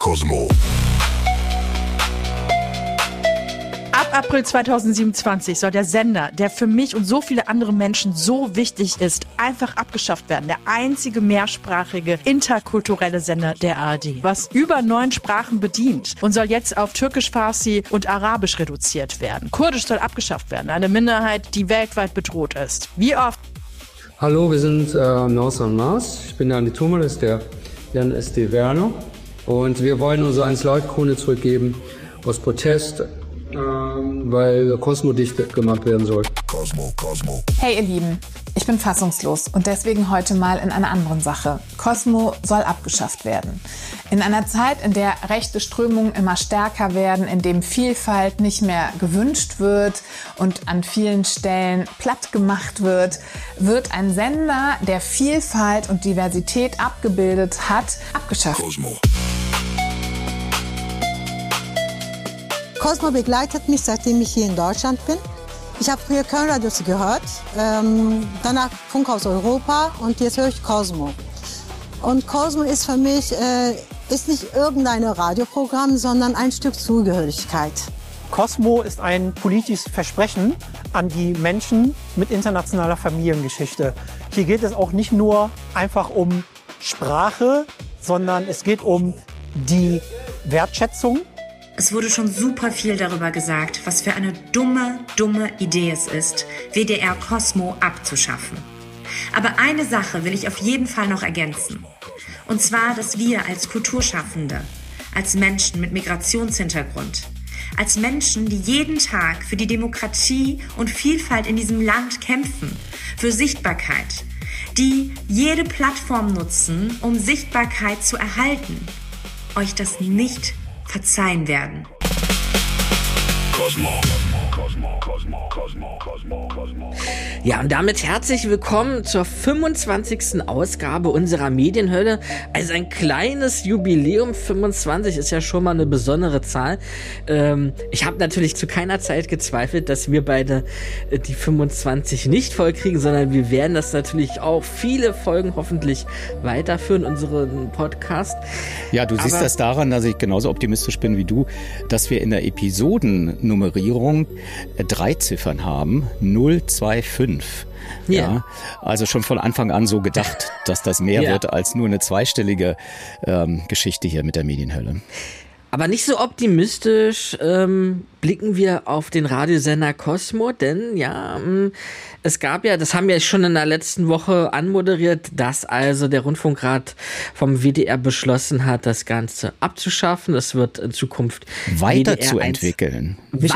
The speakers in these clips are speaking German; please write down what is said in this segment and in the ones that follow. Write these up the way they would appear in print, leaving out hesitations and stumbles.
Cosmo. Ab April 2027 soll der Sender, der für mich und so viele andere Menschen so wichtig ist, einfach abgeschafft werden. Der einzige mehrsprachige, interkulturelle Sender der ARD, was über 9 Sprachen bedient und soll jetzt auf Türkisch, Farsi und Arabisch reduziert werden. Kurdisch soll abgeschafft werden, eine Minderheit, die weltweit bedroht ist. Wie oft? Hallo, wir sind North on Mars. Ich bin der Andi Thummel, das ist der Jan S.D. Werner. Und wir wollen unsere 1-Live-Krone zurückgeben aus Protest, weil Cosmo dicht gemacht werden soll. Cosmo. Hey ihr Lieben, ich bin fassungslos und deswegen heute mal in einer anderen Sache. Cosmo soll abgeschafft werden. In einer Zeit, in der rechte Strömungen immer stärker werden, in dem Vielfalt nicht mehr gewünscht wird und an vielen Stellen platt gemacht wird, wird ein Sender, der Vielfalt und Diversität abgebildet hat, abgeschafft. Cosmo begleitet mich, seitdem ich hier in Deutschland bin. Ich habe früher Köln-Radios gehört, danach Funk aus Europa und jetzt höre ich Cosmo. Und Cosmo ist für mich ist nicht irgendein Radioprogramm, sondern ein Stück Zugehörigkeit. Cosmo ist ein politisches Versprechen an die Menschen mit internationaler Familiengeschichte. Hier geht es auch nicht nur einfach um Sprache, sondern es geht um die Wertschätzung. Es wurde schon super viel darüber gesagt, was für eine dumme Idee es ist, WDR Cosmo abzuschaffen. Aber eine Sache will ich auf jeden Fall noch ergänzen. Und zwar, dass wir als Kulturschaffende, als Menschen mit Migrationshintergrund, als Menschen, die jeden Tag für die Demokratie und Vielfalt in diesem Land kämpfen, für Sichtbarkeit, die jede Plattform nutzen, um Sichtbarkeit zu erhalten, euch das nicht verzeihen werden. Ja, und damit herzlich willkommen zur 25. Ausgabe unserer Medienhölle. Also ein kleines Jubiläum, 25 ist ja schon mal eine besondere Zahl. Ich habe natürlich zu keiner Zeit gezweifelt, dass wir beide die 25 nicht vollkriegen, sondern wir werden das natürlich auch viele Folgen hoffentlich weiterführen, unseren Podcast. Ja, du siehst das daran, dass ich genauso optimistisch bin wie du, dass wir in der Episodennummerierung 3 Ziffern haben, 025. Ja, also schon von Anfang an so gedacht, dass das mehr wird als nur eine zweistellige Geschichte hier mit der Medienhölle. Aber nicht so optimistisch blicken wir auf den Radiosender Cosmo, denn es gab ja, das haben wir schon in der letzten Woche anmoderiert, dass also der Rundfunkrat vom WDR beschlossen hat, das Ganze abzuschaffen. Es wird in Zukunft weiterzuentwickeln.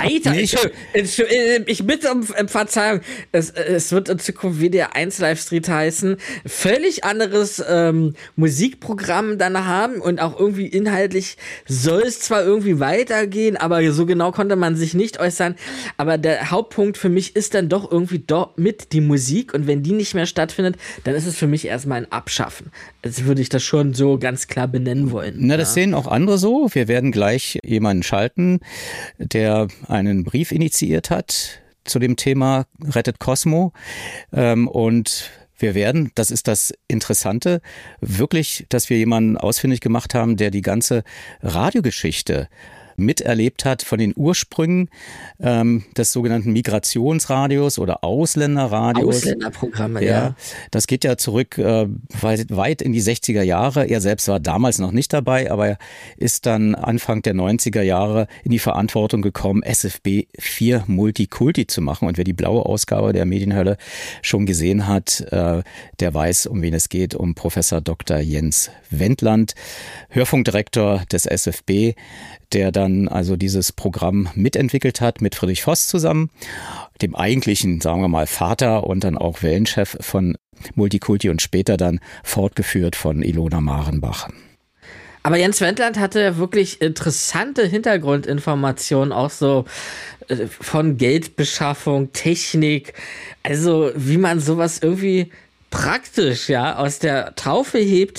Ich bitte um Verzeihung. Es wird in Zukunft WDR 1 Live Street heißen. Völlig anderes Musikprogramm dann haben und auch irgendwie inhaltlich soll es zwar irgendwie weitergehen, aber so genau konnte man sich nicht äußern. Aber der Hauptpunkt für mich ist dann doch irgendwie mit die Musik, und wenn die nicht mehr stattfindet, dann ist es für mich erstmal ein Abschaffen. Jetzt würde ich das schon so ganz klar benennen wollen. Na, das sehen auch andere so. Wir werden gleich jemanden schalten, der einen Brief initiiert hat zu dem Thema Rettet Cosmo. Und wir werden, das ist das Interessante, wirklich, dass wir jemanden ausfindig gemacht haben, der die ganze Radiogeschichte miterlebt hat, von den Ursprüngen des sogenannten Migrationsradios oder Ausländerradios. Ausländerprogramme, ja. Das geht ja zurück weit in die 60er Jahre. Er selbst war damals noch nicht dabei, aber er ist dann Anfang der 90er Jahre in die Verantwortung gekommen, SFB 4 Multikulti zu machen. Und wer die blaue Ausgabe der Medienhölle schon gesehen hat, der weiß, um wen es geht, um Professor Dr. Jens Wendland, Hörfunkdirektor des SFB, der dann also dieses Programm mitentwickelt hat mit Friedrich Voss zusammen, dem eigentlichen, sagen wir mal, Vater und dann auch Wellenchef von Multikulti und später dann fortgeführt von Ilona Marenbach. Aber Jens Wendland hatte wirklich interessante Hintergrundinformationen, auch so von Geldbeschaffung, Technik, also wie man sowas irgendwie praktisch aus der Taufe hebt.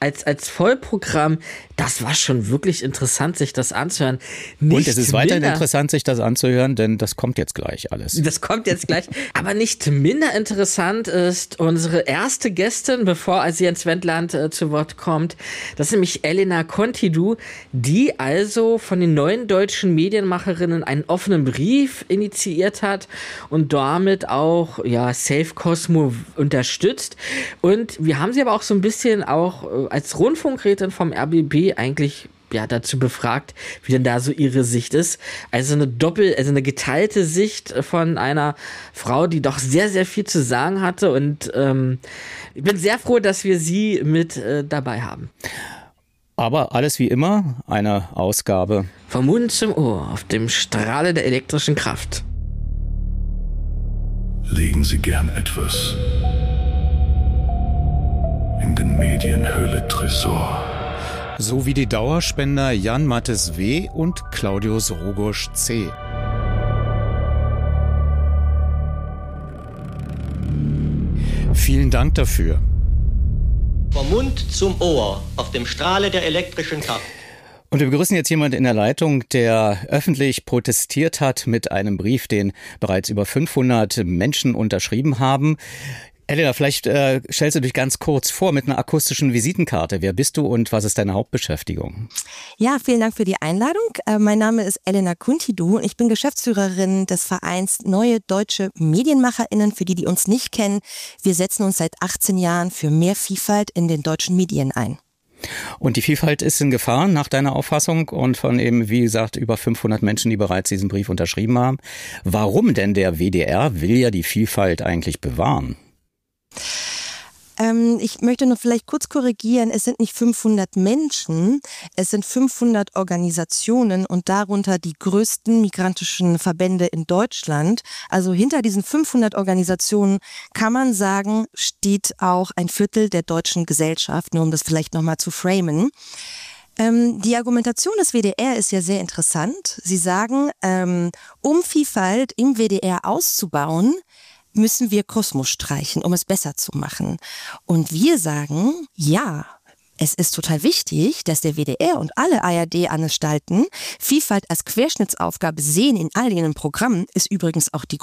als Vollprogramm, das war schon wirklich interessant, sich das anzuhören. Nicht und es ist weiterhin interessant, sich das anzuhören, denn das kommt jetzt gleich alles. Das kommt jetzt gleich. Aber nicht minder interessant ist unsere erste Gästin, bevor sie ins Wendland zu Wort kommt. Das ist nämlich Elena Contidou, die also von den neuen deutschen Medienmacherinnen einen offenen Brief initiiert hat und damit auch Save Cosmo unterstützt. Und wir haben sie aber auch so ein bisschen auch als Rundfunkrätin vom RBB eigentlich dazu befragt, wie denn da so ihre Sicht ist. Also eine geteilte Sicht von einer Frau, die doch sehr, sehr viel zu sagen hatte. Und ich bin sehr froh, dass wir sie mit dabei haben. Aber alles wie immer, eine Ausgabe vom Mund zum Ohr auf dem Strahle der elektrischen Kraft. Legen Sie gern etwas in den Medienhöhle Tresor. So wie die Dauerspender Jan Mattes W. und Claudius Rogosch C. Vielen Dank dafür. Vom Mund zum Ohr auf dem Strahle der elektrischen Kraft. Und wir begrüßen jetzt jemanden in der Leitung, der öffentlich protestiert hat mit einem Brief, den bereits über 500 Menschen unterschrieben haben. Elena, vielleicht stellst du dich ganz kurz vor mit einer akustischen Visitenkarte. Wer bist du und was ist deine Hauptbeschäftigung? Ja, vielen Dank für die Einladung. Mein Name ist Elena Contidou und ich bin Geschäftsführerin des Vereins Neue Deutsche MedienmacherInnen. Für die, die uns nicht kennen, wir setzen uns seit 18 Jahren für mehr Vielfalt in den deutschen Medien ein. Und die Vielfalt ist in Gefahr nach deiner Auffassung und von eben, wie gesagt, über 500 Menschen, die bereits diesen Brief unterschrieben haben. Warum denn der WDR will ja die Vielfalt eigentlich bewahren? Ich möchte nur vielleicht kurz korrigieren, es sind nicht 500 Menschen, es sind 500 Organisationen und darunter die größten migrantischen Verbände in Deutschland. Also hinter diesen 500 Organisationen kann man sagen, steht auch ein Viertel der deutschen Gesellschaft, nur um das vielleicht nochmal zu framen. Die Argumentation des WDR ist ja sehr interessant. Sie sagen, um Vielfalt im WDR auszubauen, müssen wir Cosmo streichen, um es besser zu machen. Und wir sagen, ja, es ist total wichtig, dass der WDR und alle ARD-Anstalten Vielfalt als Querschnittsaufgabe sehen in all ihren Programmen, ist übrigens auch der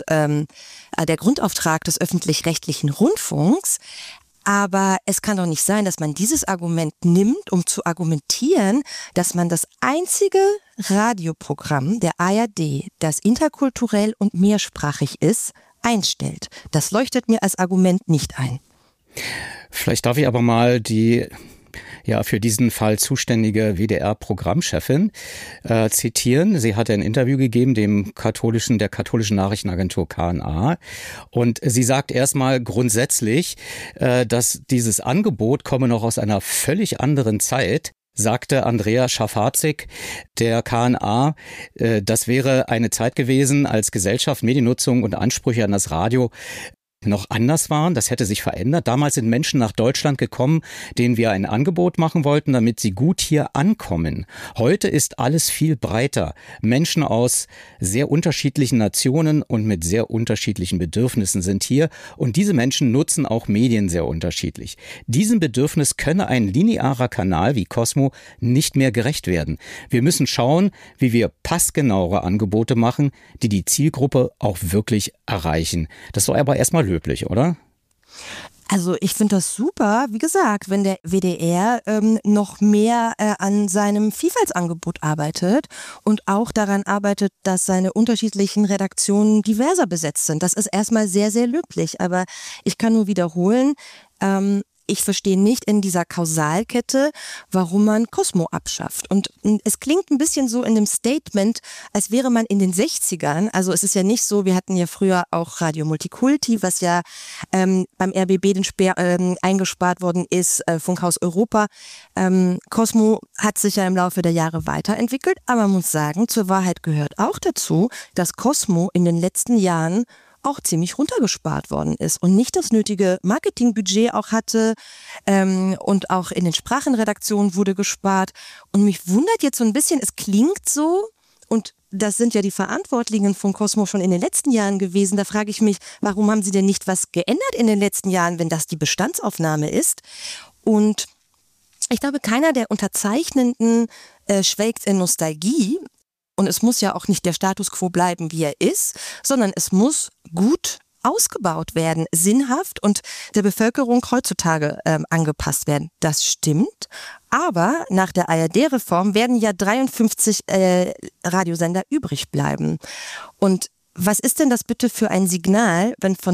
Grundauftrag des öffentlich-rechtlichen Rundfunks. Aber es kann doch nicht sein, dass man dieses Argument nimmt, um zu argumentieren, dass man das einzige Radioprogramm der ARD, das interkulturell und mehrsprachig ist, einstellt. Das leuchtet mir als Argument nicht ein. Vielleicht darf ich aber mal die für diesen Fall zuständige WDR-Programmchefin zitieren. Sie hat ein Interview gegeben der katholischen Nachrichtenagentur KNA und sie sagt erstmal grundsätzlich, dass dieses Angebot komme noch aus einer völlig anderen Zeit. Sagte Andrea Schafazik, der KNA, das wäre eine Zeit gewesen, als Gesellschaft, Mediennutzung und Ansprüche an das Radio noch anders waren. Das hätte sich verändert. Damals sind Menschen nach Deutschland gekommen, denen wir ein Angebot machen wollten, damit sie gut hier ankommen. Heute ist alles viel breiter. Menschen aus sehr unterschiedlichen Nationen und mit sehr unterschiedlichen Bedürfnissen sind hier. Und diese Menschen nutzen auch Medien sehr unterschiedlich. Diesem Bedürfnis könne ein linearer Kanal wie Cosmo nicht mehr gerecht werden. Wir müssen schauen, wie wir passgenauere Angebote machen, die die Zielgruppe auch wirklich erreichen. Das soll aber erstmal löblich, oder? Also ich finde das super, wie gesagt, wenn der WDR noch mehr an seinem Vielfaltsangebot arbeitet und auch daran arbeitet, dass seine unterschiedlichen Redaktionen diverser besetzt sind. Das ist erstmal sehr, sehr löblich, aber ich kann nur wiederholen, ich verstehe nicht in dieser Kausalkette, warum man Cosmo abschafft. Und es klingt ein bisschen so in dem Statement, als wäre man in den 60ern. Also es ist ja nicht so, wir hatten ja früher auch Radio Multikulti, was ja beim RBB den Speer eingespart worden ist, Funkhaus Europa. Cosmo hat sich ja im Laufe der Jahre weiterentwickelt, aber man muss sagen, zur Wahrheit gehört auch dazu, dass Cosmo in den letzten Jahren auch ziemlich runtergespart worden ist und nicht das nötige Marketingbudget auch hatte und auch in den Sprachenredaktionen wurde gespart. Und mich wundert jetzt so ein bisschen, es klingt so, und das sind ja die Verantwortlichen von Cosmo schon in den letzten Jahren gewesen, da frage ich mich, warum haben sie denn nicht was geändert in den letzten Jahren, wenn das die Bestandsaufnahme ist? Und Ich glaube, keiner der Unterzeichnenden schwelgt in Nostalgie. Und es muss ja auch nicht der Status quo bleiben, wie er ist, sondern es muss gut ausgebaut werden, sinnhaft und der Bevölkerung heutzutage angepasst werden. Das stimmt. Aber nach der ARD-Reform werden ja 53 Radiosender übrig bleiben. Und was ist denn das bitte für ein Signal, wenn von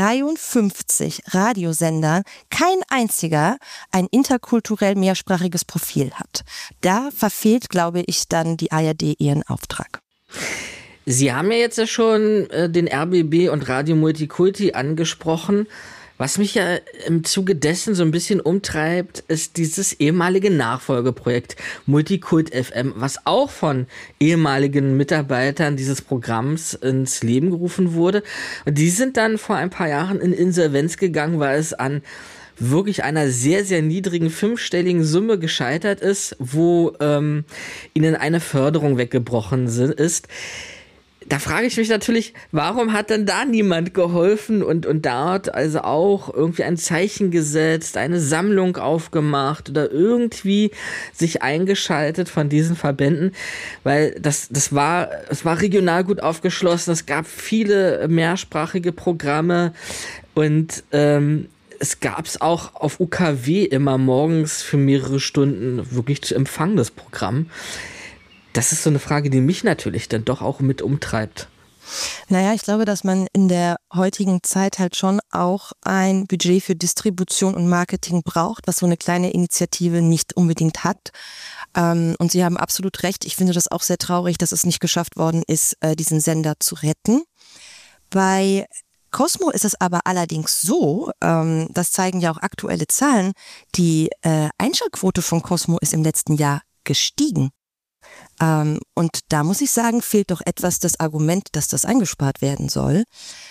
53 Radiosendern kein einziger ein interkulturell mehrsprachiges Profil hat? Da verfehlt, glaube ich, dann die ARD ihren Auftrag. Sie haben ja jetzt schon den RBB und Radio Multikulti angesprochen. Was mich ja im Zuge dessen so ein bisschen umtreibt, ist dieses ehemalige Nachfolgeprojekt Multikult FM, was auch von ehemaligen Mitarbeitern dieses Programms ins Leben gerufen wurde. Und die sind dann vor ein paar Jahren in Insolvenz gegangen, weil es an wirklich einer sehr, sehr niedrigen 5-stelligen Summe gescheitert ist, wo ihnen eine Förderung weggebrochen ist. Da frage ich mich natürlich, warum hat denn da niemand geholfen und dort also auch irgendwie ein Zeichen gesetzt, eine Sammlung aufgemacht oder irgendwie sich eingeschaltet von diesen Verbänden, weil es war regional gut aufgeschlossen, es gab viele mehrsprachige Programme und es gab es auch auf UKW immer morgens für mehrere Stunden wirklich zu empfangen, das Programm. Das ist so eine Frage, die mich natürlich dann doch auch mit umtreibt. Naja, ich glaube, dass man in der heutigen Zeit halt schon auch ein Budget für Distribution und Marketing braucht, was so eine kleine Initiative nicht unbedingt hat. Und Sie haben absolut recht. Ich finde das auch sehr traurig, dass es nicht geschafft worden ist, diesen Sender zu retten. Bei Cosmo ist es aber allerdings so, das zeigen ja auch aktuelle Zahlen, die Einschaltquote von Cosmo ist im letzten Jahr gestiegen. Und da muss ich sagen, fehlt doch etwas das Argument, dass das eingespart werden soll.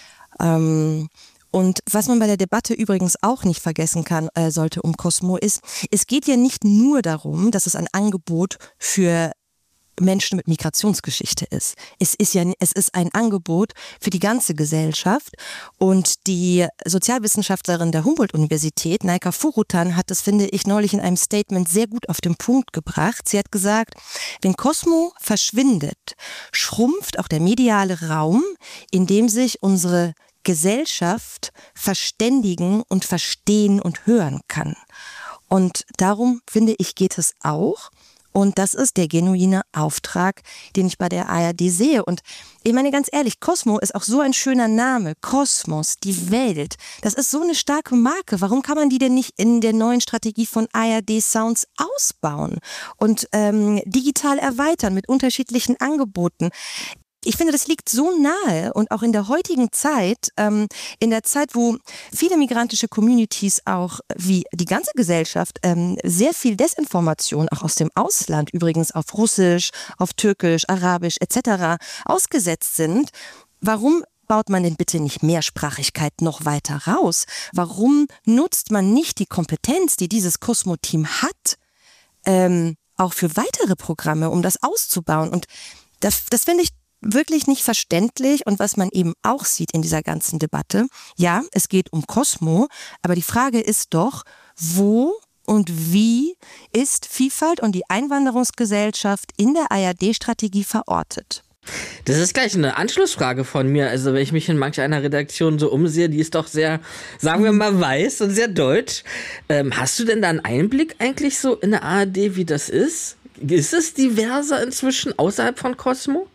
Und was man bei der Debatte übrigens auch nicht vergessen kann, sollte um Cosmo ist, es geht ja nicht nur darum, dass es ein Angebot für Menschen mit Migrationsgeschichte ist. Es ist ein Angebot für die ganze Gesellschaft und die Sozialwissenschaftlerin der Humboldt-Universität, Naika Furutan, hat das, finde ich, neulich in einem Statement sehr gut auf den Punkt gebracht. Sie hat gesagt, wenn Cosmo verschwindet, schrumpft auch der mediale Raum, in dem sich unsere Gesellschaft verständigen und verstehen und hören kann. Und darum, finde ich, geht es auch. Und das ist der genuine Auftrag, den ich bei der ARD sehe. Und ich meine ganz ehrlich, Cosmo ist auch so ein schöner Name. Kosmos, die Welt. Das ist so eine starke Marke. Warum kann man die denn nicht in der neuen Strategie von ARD Sounds ausbauen und digital erweitern mit unterschiedlichen Angeboten? Ich finde, das liegt so nahe und auch in der heutigen Zeit, in der Zeit, wo viele migrantische Communities auch, wie die ganze Gesellschaft, sehr viel Desinformation auch aus dem Ausland, übrigens auf Russisch, auf Türkisch, Arabisch etc. ausgesetzt sind. Warum baut man denn bitte nicht Mehrsprachigkeit noch weiter raus? Warum nutzt man nicht die Kompetenz, die dieses Cosmo-Team hat, auch für weitere Programme, um das auszubauen? Und das finde ich wirklich nicht verständlich. Und was man eben auch sieht in dieser ganzen Debatte, ja, es geht um Cosmo, aber die Frage ist doch, wo und wie ist Vielfalt und die Einwanderungsgesellschaft in der ARD-Strategie verortet? Das ist gleich eine Anschlussfrage von mir. Also wenn ich mich in manch einer Redaktion so umsehe, die ist doch sehr, sagen wir mal, weiß und sehr deutsch. Hast du denn da einen Einblick eigentlich so in der ARD, wie das ist? Ist es diverser inzwischen außerhalb von Cosmo?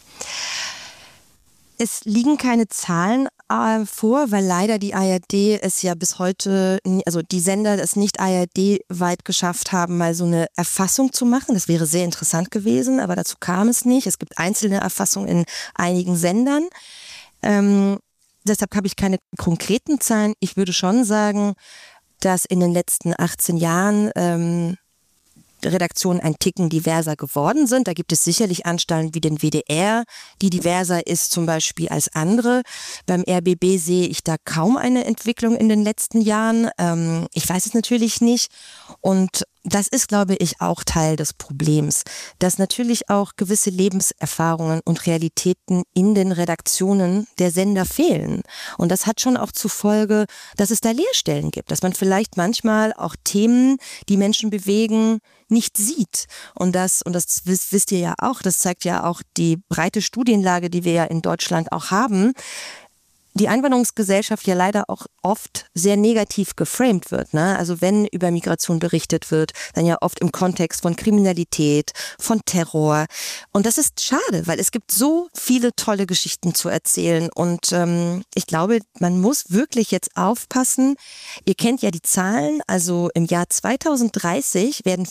Es liegen keine Zahlen vor, weil leider die ARD es ja bis heute, also die Sender es nicht ARD-weit geschafft haben, mal so eine Erfassung zu machen. Das wäre sehr interessant gewesen, aber dazu kam es nicht. Es gibt einzelne Erfassungen in einigen Sendern. Deshalb habe ich keine konkreten Zahlen. Ich würde schon sagen, dass in den letzten 18 Jahren Redaktionen ein Ticken diverser geworden sind. Da gibt es sicherlich Anstalten wie den WDR, die diverser ist zum Beispiel als andere. Beim RBB sehe ich da kaum eine Entwicklung in den letzten Jahren. Ich weiß es natürlich nicht. Und das ist, glaube ich, auch Teil des Problems, dass natürlich auch gewisse Lebenserfahrungen und Realitäten in den Redaktionen der Sender fehlen. Und das hat schon auch zur Folge, dass es da Leerstellen gibt, dass man vielleicht manchmal auch Themen, die Menschen bewegen, nicht sieht. Und das wisst ihr ja auch, das zeigt ja auch die breite Studienlage, die wir ja in Deutschland auch haben, die Einwanderungsgesellschaft ja leider auch oft sehr negativ geframed wird. Ne? Also wenn über Migration berichtet wird, dann ja oft im Kontext von Kriminalität, von Terror. Und das ist schade, weil es gibt so viele tolle Geschichten zu erzählen. Und ich glaube, man muss wirklich jetzt aufpassen. Ihr kennt ja die Zahlen. Also im Jahr 2030 werden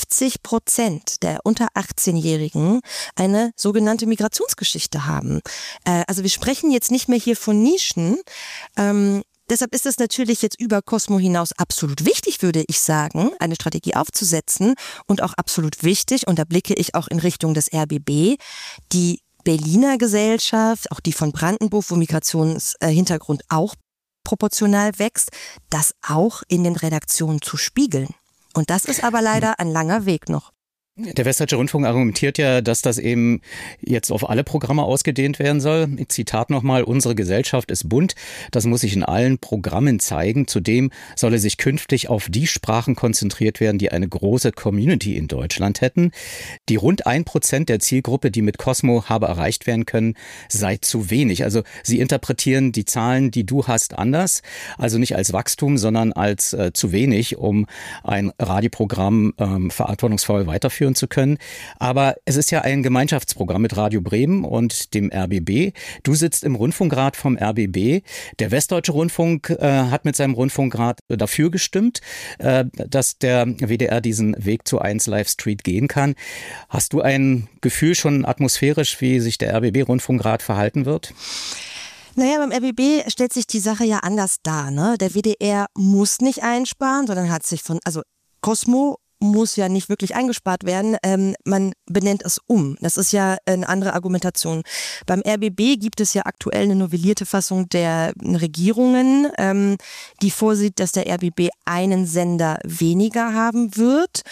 50% der unter 18-Jährigen eine sogenannte Migrationsgeschichte haben. Also wir sprechen jetzt nicht mehr hier von Nischen. Deshalb ist es natürlich jetzt über Cosmo hinaus absolut wichtig, würde ich sagen, eine Strategie aufzusetzen und auch absolut wichtig, und da blicke ich auch in Richtung des RBB, die Berliner Gesellschaft, auch die von Brandenburg, wo Migrationshintergrund auch proportional wächst, das auch in den Redaktionen zu spiegeln. Und das ist aber leider ein langer Weg noch. Der Westdeutsche Rundfunk argumentiert ja, dass das eben jetzt auf alle Programme ausgedehnt werden soll. Zitat nochmal: Unsere Gesellschaft ist bunt. Das muss sich in allen Programmen zeigen. Zudem solle sich künftig auf die Sprachen konzentriert werden, die eine große Community in Deutschland hätten. Die rund 1% der Zielgruppe, die mit Cosmo habe erreicht werden können, sei zu wenig. Also Sie interpretieren die Zahlen, die du hast, anders. Also nicht als Wachstum, sondern als zu wenig, um ein Radioprogramm verantwortungsvoll weiterführen zu können. Aber es ist ja ein Gemeinschaftsprogramm mit Radio Bremen und dem RBB. Du sitzt im Rundfunkrat vom RBB. Der Westdeutsche Rundfunk hat mit seinem Rundfunkrat dafür gestimmt, dass der WDR diesen Weg zu 1 Live Street gehen kann. Hast du ein Gefühl schon atmosphärisch, wie sich der RBB-Rundfunkrat verhalten wird? Naja, beim RBB stellt sich die Sache ja anders dar. Ne? Der WDR muss nicht einsparen, sondern hat sich also Cosmo muss ja nicht wirklich eingespart werden, man benennt es um. Das ist ja eine andere Argumentation. Beim RBB gibt es ja aktuell eine novellierte Fassung der Regierungen, die vorsieht, dass der RBB einen Sender weniger haben wird.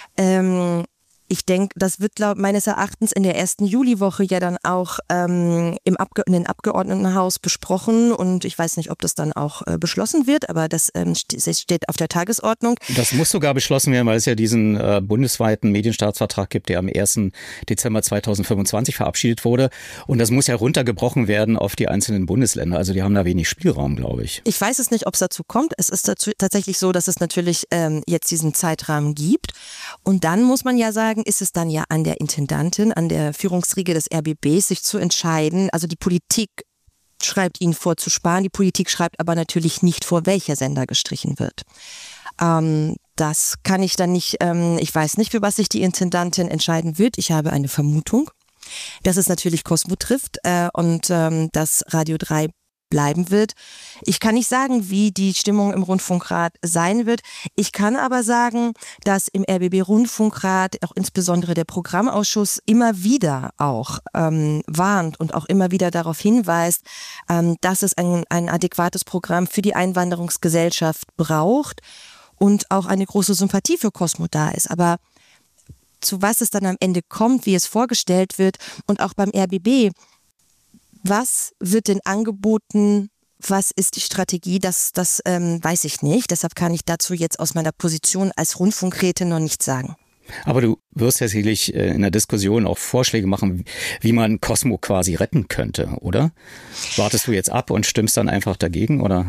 Ich denke, das wird meines Erachtens in der ersten Juliwoche ja dann auch in den Abgeordnetenhaus besprochen, und ich weiß nicht, ob das dann auch beschlossen wird, aber das steht auf der Tagesordnung. Das muss sogar beschlossen werden, weil es ja diesen bundesweiten Medienstaatsvertrag gibt, der am 1. Dezember 2025 verabschiedet wurde, und das muss ja runtergebrochen werden auf die einzelnen Bundesländer. Also die haben da wenig Spielraum, glaube ich. Ich weiß es nicht, ob es dazu kommt. Es ist tatsächlich so, dass es natürlich jetzt diesen Zeitrahmen gibt, und dann muss man ja sagen, ist es dann ja an der Intendantin, an der Führungsriege des RBBs, sich zu entscheiden. Also die Politik schreibt ihnen vor, zu sparen. Die Politik schreibt aber natürlich nicht vor, welcher Sender gestrichen wird. Das kann ich dann nicht, ich weiß nicht, für was sich die Intendantin entscheiden wird. Ich habe eine Vermutung, dass es natürlich Cosmo trifft und dass Radio 3 bleiben wird. Ich kann nicht sagen, wie die Stimmung im Rundfunkrat sein wird. Ich kann aber sagen, dass im RBB-Rundfunkrat auch insbesondere der Programmausschuss immer wieder auch warnt und auch immer wieder darauf hinweist, dass es ein adäquates Programm für die Einwanderungsgesellschaft braucht und auch eine große Sympathie für Cosmo da ist. Aber zu was es dann am Ende kommt, wie es vorgestellt wird, und auch beim RBB, was wird denn angeboten? Was ist die Strategie? Das weiß ich nicht. Deshalb kann ich dazu jetzt aus meiner Position als Rundfunkrätin noch nichts sagen. Aber du wirst ja sicherlich in der Diskussion auch Vorschläge machen, wie man Cosmo quasi retten könnte, oder? Wartest du jetzt ab und stimmst dann einfach dagegen, oder?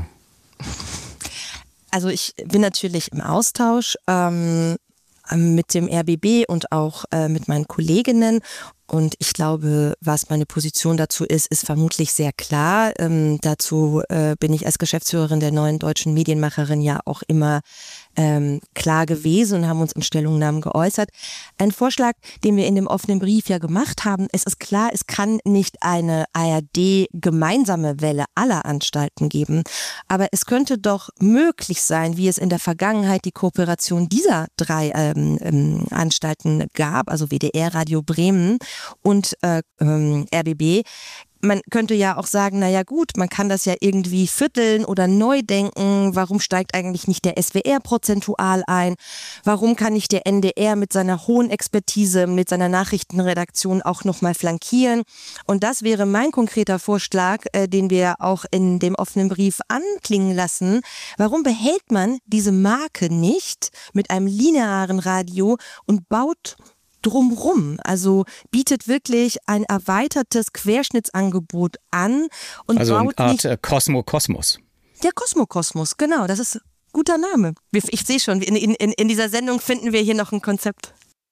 Also ich bin natürlich im Austausch mit dem RBB und auch mit meinen Kolleginnen. Und ich glaube, was meine Position dazu ist vermutlich sehr klar. Dazu bin ich als Geschäftsführerin der Neuen Deutschen Medienmacherin ja auch immer klar gewesen und haben uns in Stellungnahmen geäußert. Ein Vorschlag, den wir in dem offenen Brief ja gemacht haben, es ist klar, es kann nicht eine ARD-gemeinsame Welle aller Anstalten geben, aber es könnte doch möglich sein, wie es in der Vergangenheit die Kooperation dieser 3 Anstalten gab, also WDR, Radio Bremen, und RBB. Man könnte ja auch sagen, naja gut, man kann das ja irgendwie vierteln oder neu denken. Warum steigt eigentlich nicht der SWR prozentual ein? Warum kann nicht der NDR mit seiner hohen Expertise, mit seiner Nachrichtenredaktion auch nochmal flankieren? Und das wäre mein konkreter Vorschlag, den wir auch in dem offenen Brief anklingen lassen. Warum behält man diese Marke nicht mit einem linearen Radio und baut drumrum, also bietet wirklich ein erweitertes Querschnittsangebot an und also baut eine Art nicht Kosmos. Der Kosmos, genau, das ist ein guter Name. Ich sehe schon, in dieser Sendung finden wir hier noch ein Konzept.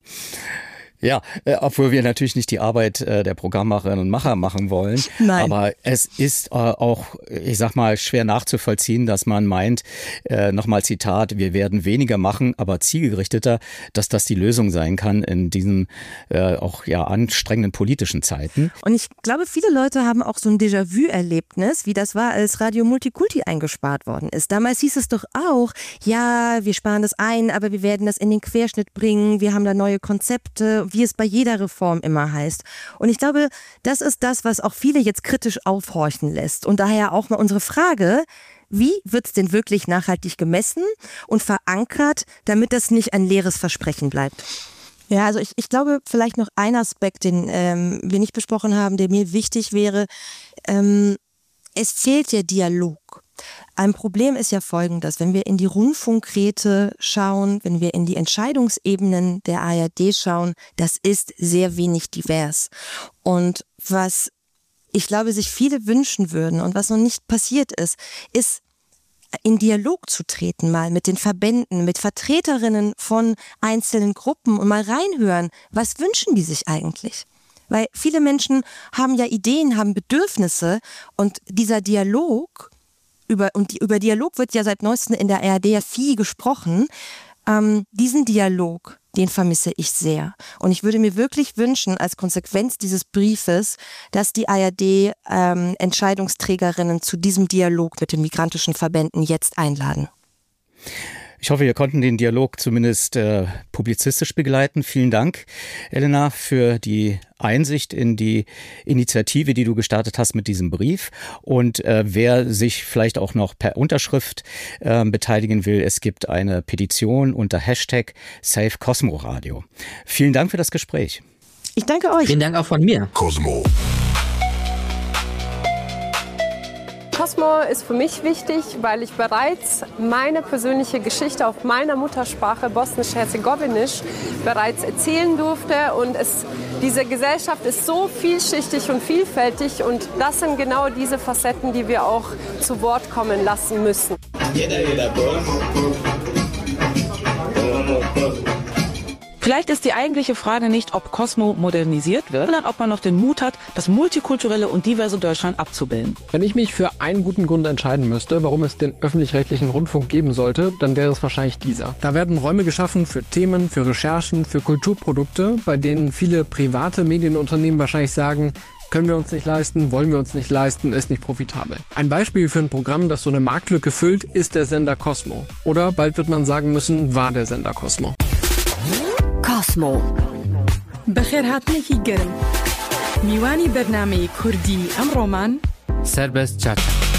Ja, obwohl wir natürlich nicht die Arbeit der Programmmacherinnen und Macher machen wollen. Nein. Aber es ist auch, ich sag mal, schwer nachzuvollziehen, dass man meint, nochmal Zitat, wir werden weniger machen, aber zielgerichteter, dass das die Lösung sein kann in diesen auch ja anstrengenden politischen Zeiten. Und ich glaube, viele Leute haben auch so ein Déjà-vu-Erlebnis, wie das war, als Radio Multikulti eingespart worden ist. Damals hieß es doch auch, ja, wir sparen das ein, aber wir werden das in den Querschnitt bringen, wir haben da neue Konzepte, wie es bei jeder Reform immer heißt. Und ich glaube, das ist das, was auch viele jetzt kritisch aufhorchen lässt. Und daher auch mal unsere Frage, wie wird es denn wirklich nachhaltig gemessen und verankert, damit das nicht ein leeres Versprechen bleibt? Ja, also ich glaube, vielleicht noch ein Aspekt, den wir nicht besprochen haben, der mir wichtig wäre. Es fehlt der Dialog. Ein Problem ist ja folgendes, wenn wir in die Rundfunkräte schauen, wenn wir in die Entscheidungsebenen der ARD schauen, das ist sehr wenig divers. Und was ich glaube, sich viele wünschen würden und was noch nicht passiert ist in Dialog zu treten mal mit den Verbänden, mit Vertreterinnen von einzelnen Gruppen und mal reinhören, was wünschen die sich eigentlich? Weil viele Menschen haben ja Ideen, haben Bedürfnisse und dieser Dialog, über Dialog wird ja seit neuestem in der ARD ja viel gesprochen, diesen Dialog, den vermisse ich sehr. Und ich würde mir wirklich wünschen, als Konsequenz dieses Briefes, dass die ARD Entscheidungsträgerinnen zu diesem Dialog mit den migrantischen Verbänden jetzt einladen. Ich hoffe, wir konnten den Dialog zumindest publizistisch begleiten. Vielen Dank, Elena, für die Einsicht in die Initiative, die du gestartet hast mit diesem Brief. Und wer sich vielleicht auch noch per Unterschrift beteiligen will, es gibt eine Petition unter Hashtag #SaveCosmoRadio. Vielen Dank für das Gespräch. Ich danke euch. Vielen Dank auch von mir. Cosmo. Cosmo ist für mich wichtig, weil ich bereits meine persönliche Geschichte auf meiner Muttersprache Bosnisch-Herzegowinisch bereits erzählen durfte. Und diese Gesellschaft ist so vielschichtig und vielfältig. Und das sind genau diese Facetten, die wir auch zu Wort kommen lassen müssen. Vielleicht ist die eigentliche Frage nicht, ob Cosmo modernisiert wird, sondern ob man noch den Mut hat, das multikulturelle und diverse Deutschland abzubilden. Wenn ich mich für einen guten Grund entscheiden müsste, warum es den öffentlich-rechtlichen Rundfunk geben sollte, dann wäre es wahrscheinlich dieser. Da werden Räume geschaffen für Themen, für Recherchen, für Kulturprodukte, bei denen viele private Medienunternehmen wahrscheinlich sagen, können wir uns nicht leisten, wollen wir uns nicht leisten, ist nicht profitabel. Ein Beispiel für ein Programm, das so eine Marktlücke füllt, ist der Sender Cosmo. Oder bald wird man sagen müssen, war der Sender Cosmo. كوسمو بخير هاتنيكي قرم ميواني برنامج كردي أم رومان سربست تشاتشا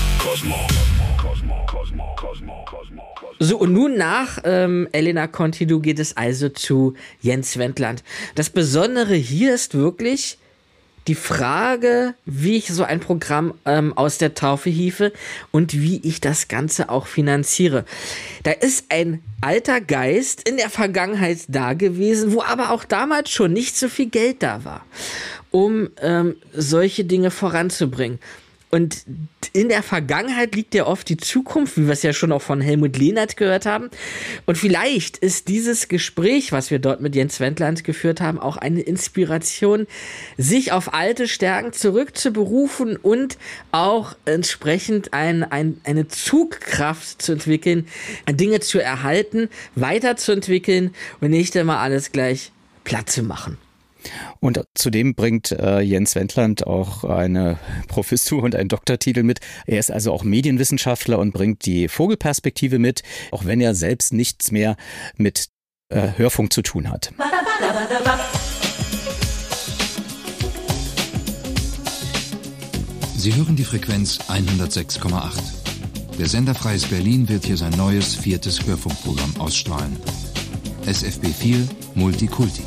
So, und nun nach Elena Conti, geht es also zu Jens Wendland. Das Besondere hier ist wirklich die Frage, wie ich so ein Programm aus der Taufe hiefe und wie ich das Ganze auch finanziere. Da ist ein alter Geist in der Vergangenheit da gewesen, wo aber auch damals schon nicht so viel Geld da war, um solche Dinge voranzubringen. Und in der Vergangenheit liegt ja oft die Zukunft, wie wir es ja schon auch von Helmut Lehnert gehört haben. Und vielleicht ist dieses Gespräch, was wir dort mit Jens Wendland geführt haben, auch eine Inspiration, sich auf alte Stärken zurückzuberufen und auch entsprechend eine Zugkraft zu entwickeln, Dinge zu erhalten, weiterzuentwickeln und nicht immer alles gleich platt zu machen. Und zudem bringt Jens Wendland auch eine Professur und einen Doktortitel mit. Er ist also auch Medienwissenschaftler und bringt die Vogelperspektive mit, auch wenn er selbst nichts mehr mit Hörfunk zu tun hat. Sie hören die Frequenz 106,8. Der Sender Freies Berlin wird hier sein neues 4. Hörfunkprogramm ausstrahlen. SFB 4 Multikulti.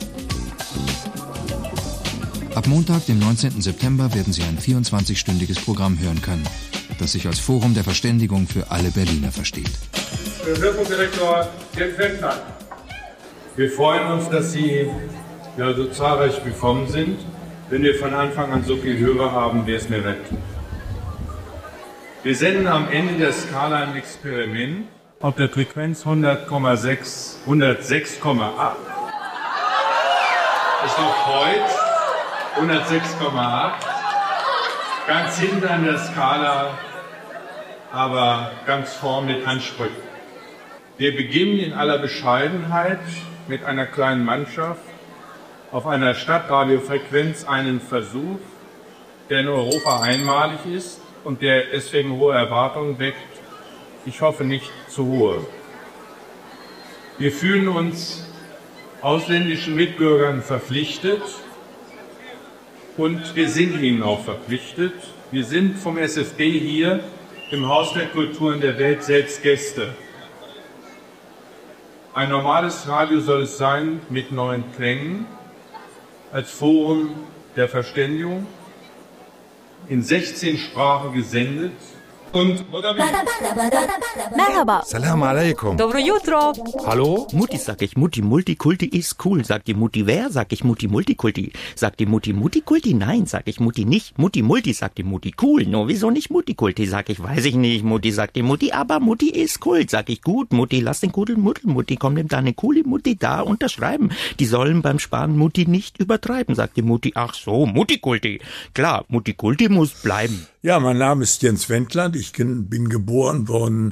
Ab Montag, dem 19. September, werden Sie ein 24-stündiges Programm hören können, das sich als Forum der Verständigung für alle Berliner versteht. Hörfunkdirektor Jens Wendland. Wir freuen uns, dass Sie so zahlreich gekommen sind. Wenn wir von Anfang an so viele Hörer haben, wäre es mir recht. Wir senden am Ende der Skala ein Experiment auf der Frequenz 100,6, 106,8. Ist noch heute 106,8. Ganz hinten an der Skala, aber ganz vorn mit Ansprüchen. Wir beginnen in aller Bescheidenheit mit einer kleinen Mannschaft auf einer Stadtradiofrequenz einen Versuch, der in Europa einmalig ist und der deswegen hohe Erwartungen weckt. Ich hoffe nicht zu hohe. Wir fühlen uns ausländischen Mitbürgern verpflichtet und wir sind ihnen auch verpflichtet. Wir sind vom SFB hier im Haus der Kulturen der Welt selbst Gäste. Ein normales Radio soll es sein mit neuen Klängen, als Forum der Verständigung, in 16 Sprachen gesendet und Merhaba. Salam alaikum. Dobro jutro. Hallo? Mutti, sag ich. Mutti, Multikulti ist cool. Sagt die Mutti wer? Sag ich Mutti Multikulti. Sagt die Mutti Multikulti? Nein, sag ich Mutti nicht. Mutti Multi, sagt die Mutti cool. No, wieso nicht Multikulti? Sag ich, weiß ich nicht. Mutti, sagt die Mutti, aber Mutti ist Kult. Sag ich, gut, Mutti, lass den Kudel muddeln. Mutti, komm, nimm deine coole Mutti da unterschreiben. Die sollen beim Sparen Mutti nicht übertreiben. Sagt die Mutti, ach so, Multikulti. Klar, Multikulti muss bleiben. Ja, mein Name ist Jens Wendland. Ich bin geboren worden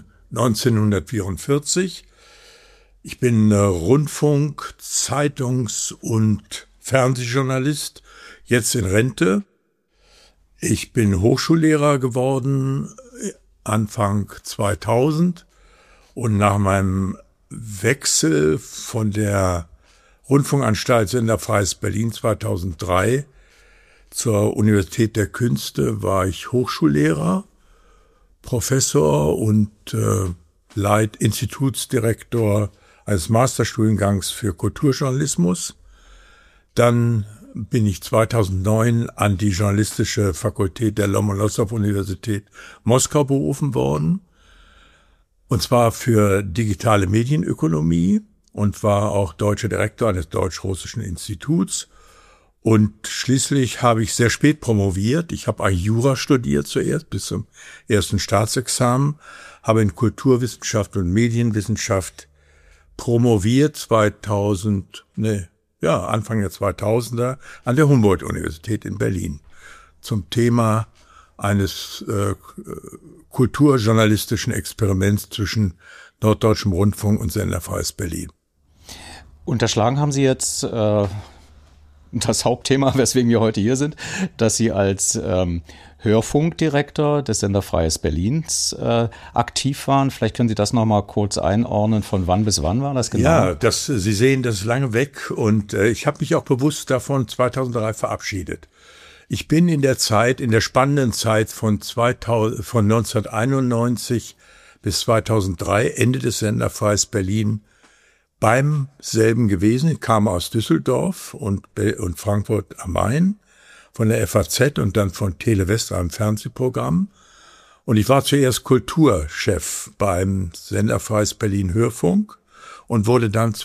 1944. Ich bin Rundfunk-, Zeitungs- und Fernsehjournalist, jetzt in Rente. Ich bin Hochschullehrer geworden Anfang 2000 und nach meinem Wechsel von der Rundfunkanstalt Sender Freies Berlin 2003 zur Universität der Künste war ich Hochschullehrer, Professor und Institutsdirektor eines Masterstudiengangs für Kulturjournalismus. Dann bin ich 2009 an die Journalistische Fakultät der Lomonossow-Universität Moskau berufen worden, und zwar für digitale Medienökonomie, und war auch deutscher Direktor eines deutsch-russischen Instituts. Und schließlich habe ich sehr spät promoviert. Ich habe eigentlich Jura studiert zuerst bis zum ersten Staatsexamen, habe in Kulturwissenschaft und Medienwissenschaft promoviert Anfang der 2000er an der Humboldt-Universität in Berlin zum Thema eines kulturjournalistischen Experiments zwischen Norddeutschem Rundfunk und Sender Freies Berlin. Unterschlagen haben Sie jetzt das Hauptthema, weswegen wir heute hier sind, dass Sie als Hörfunkdirektor des Sender Freies Berlins aktiv waren. Vielleicht können Sie das noch mal kurz einordnen. Von wann bis wann war das genau? Ja, Sie sehen, das ist lange weg, und ich habe mich auch bewusst davon 2003 verabschiedet. Ich bin in der spannenden Zeit von 1991 bis 2003, Ende des Sender Freies Berlin, beim selben gewesen. Ich kam aus Düsseldorf und Frankfurt am Main, von der FAZ und dann von Tele West, einem Fernsehprogramm. Und ich war zuerst Kulturchef beim Sender Freies Berlin Hörfunk und wurde dann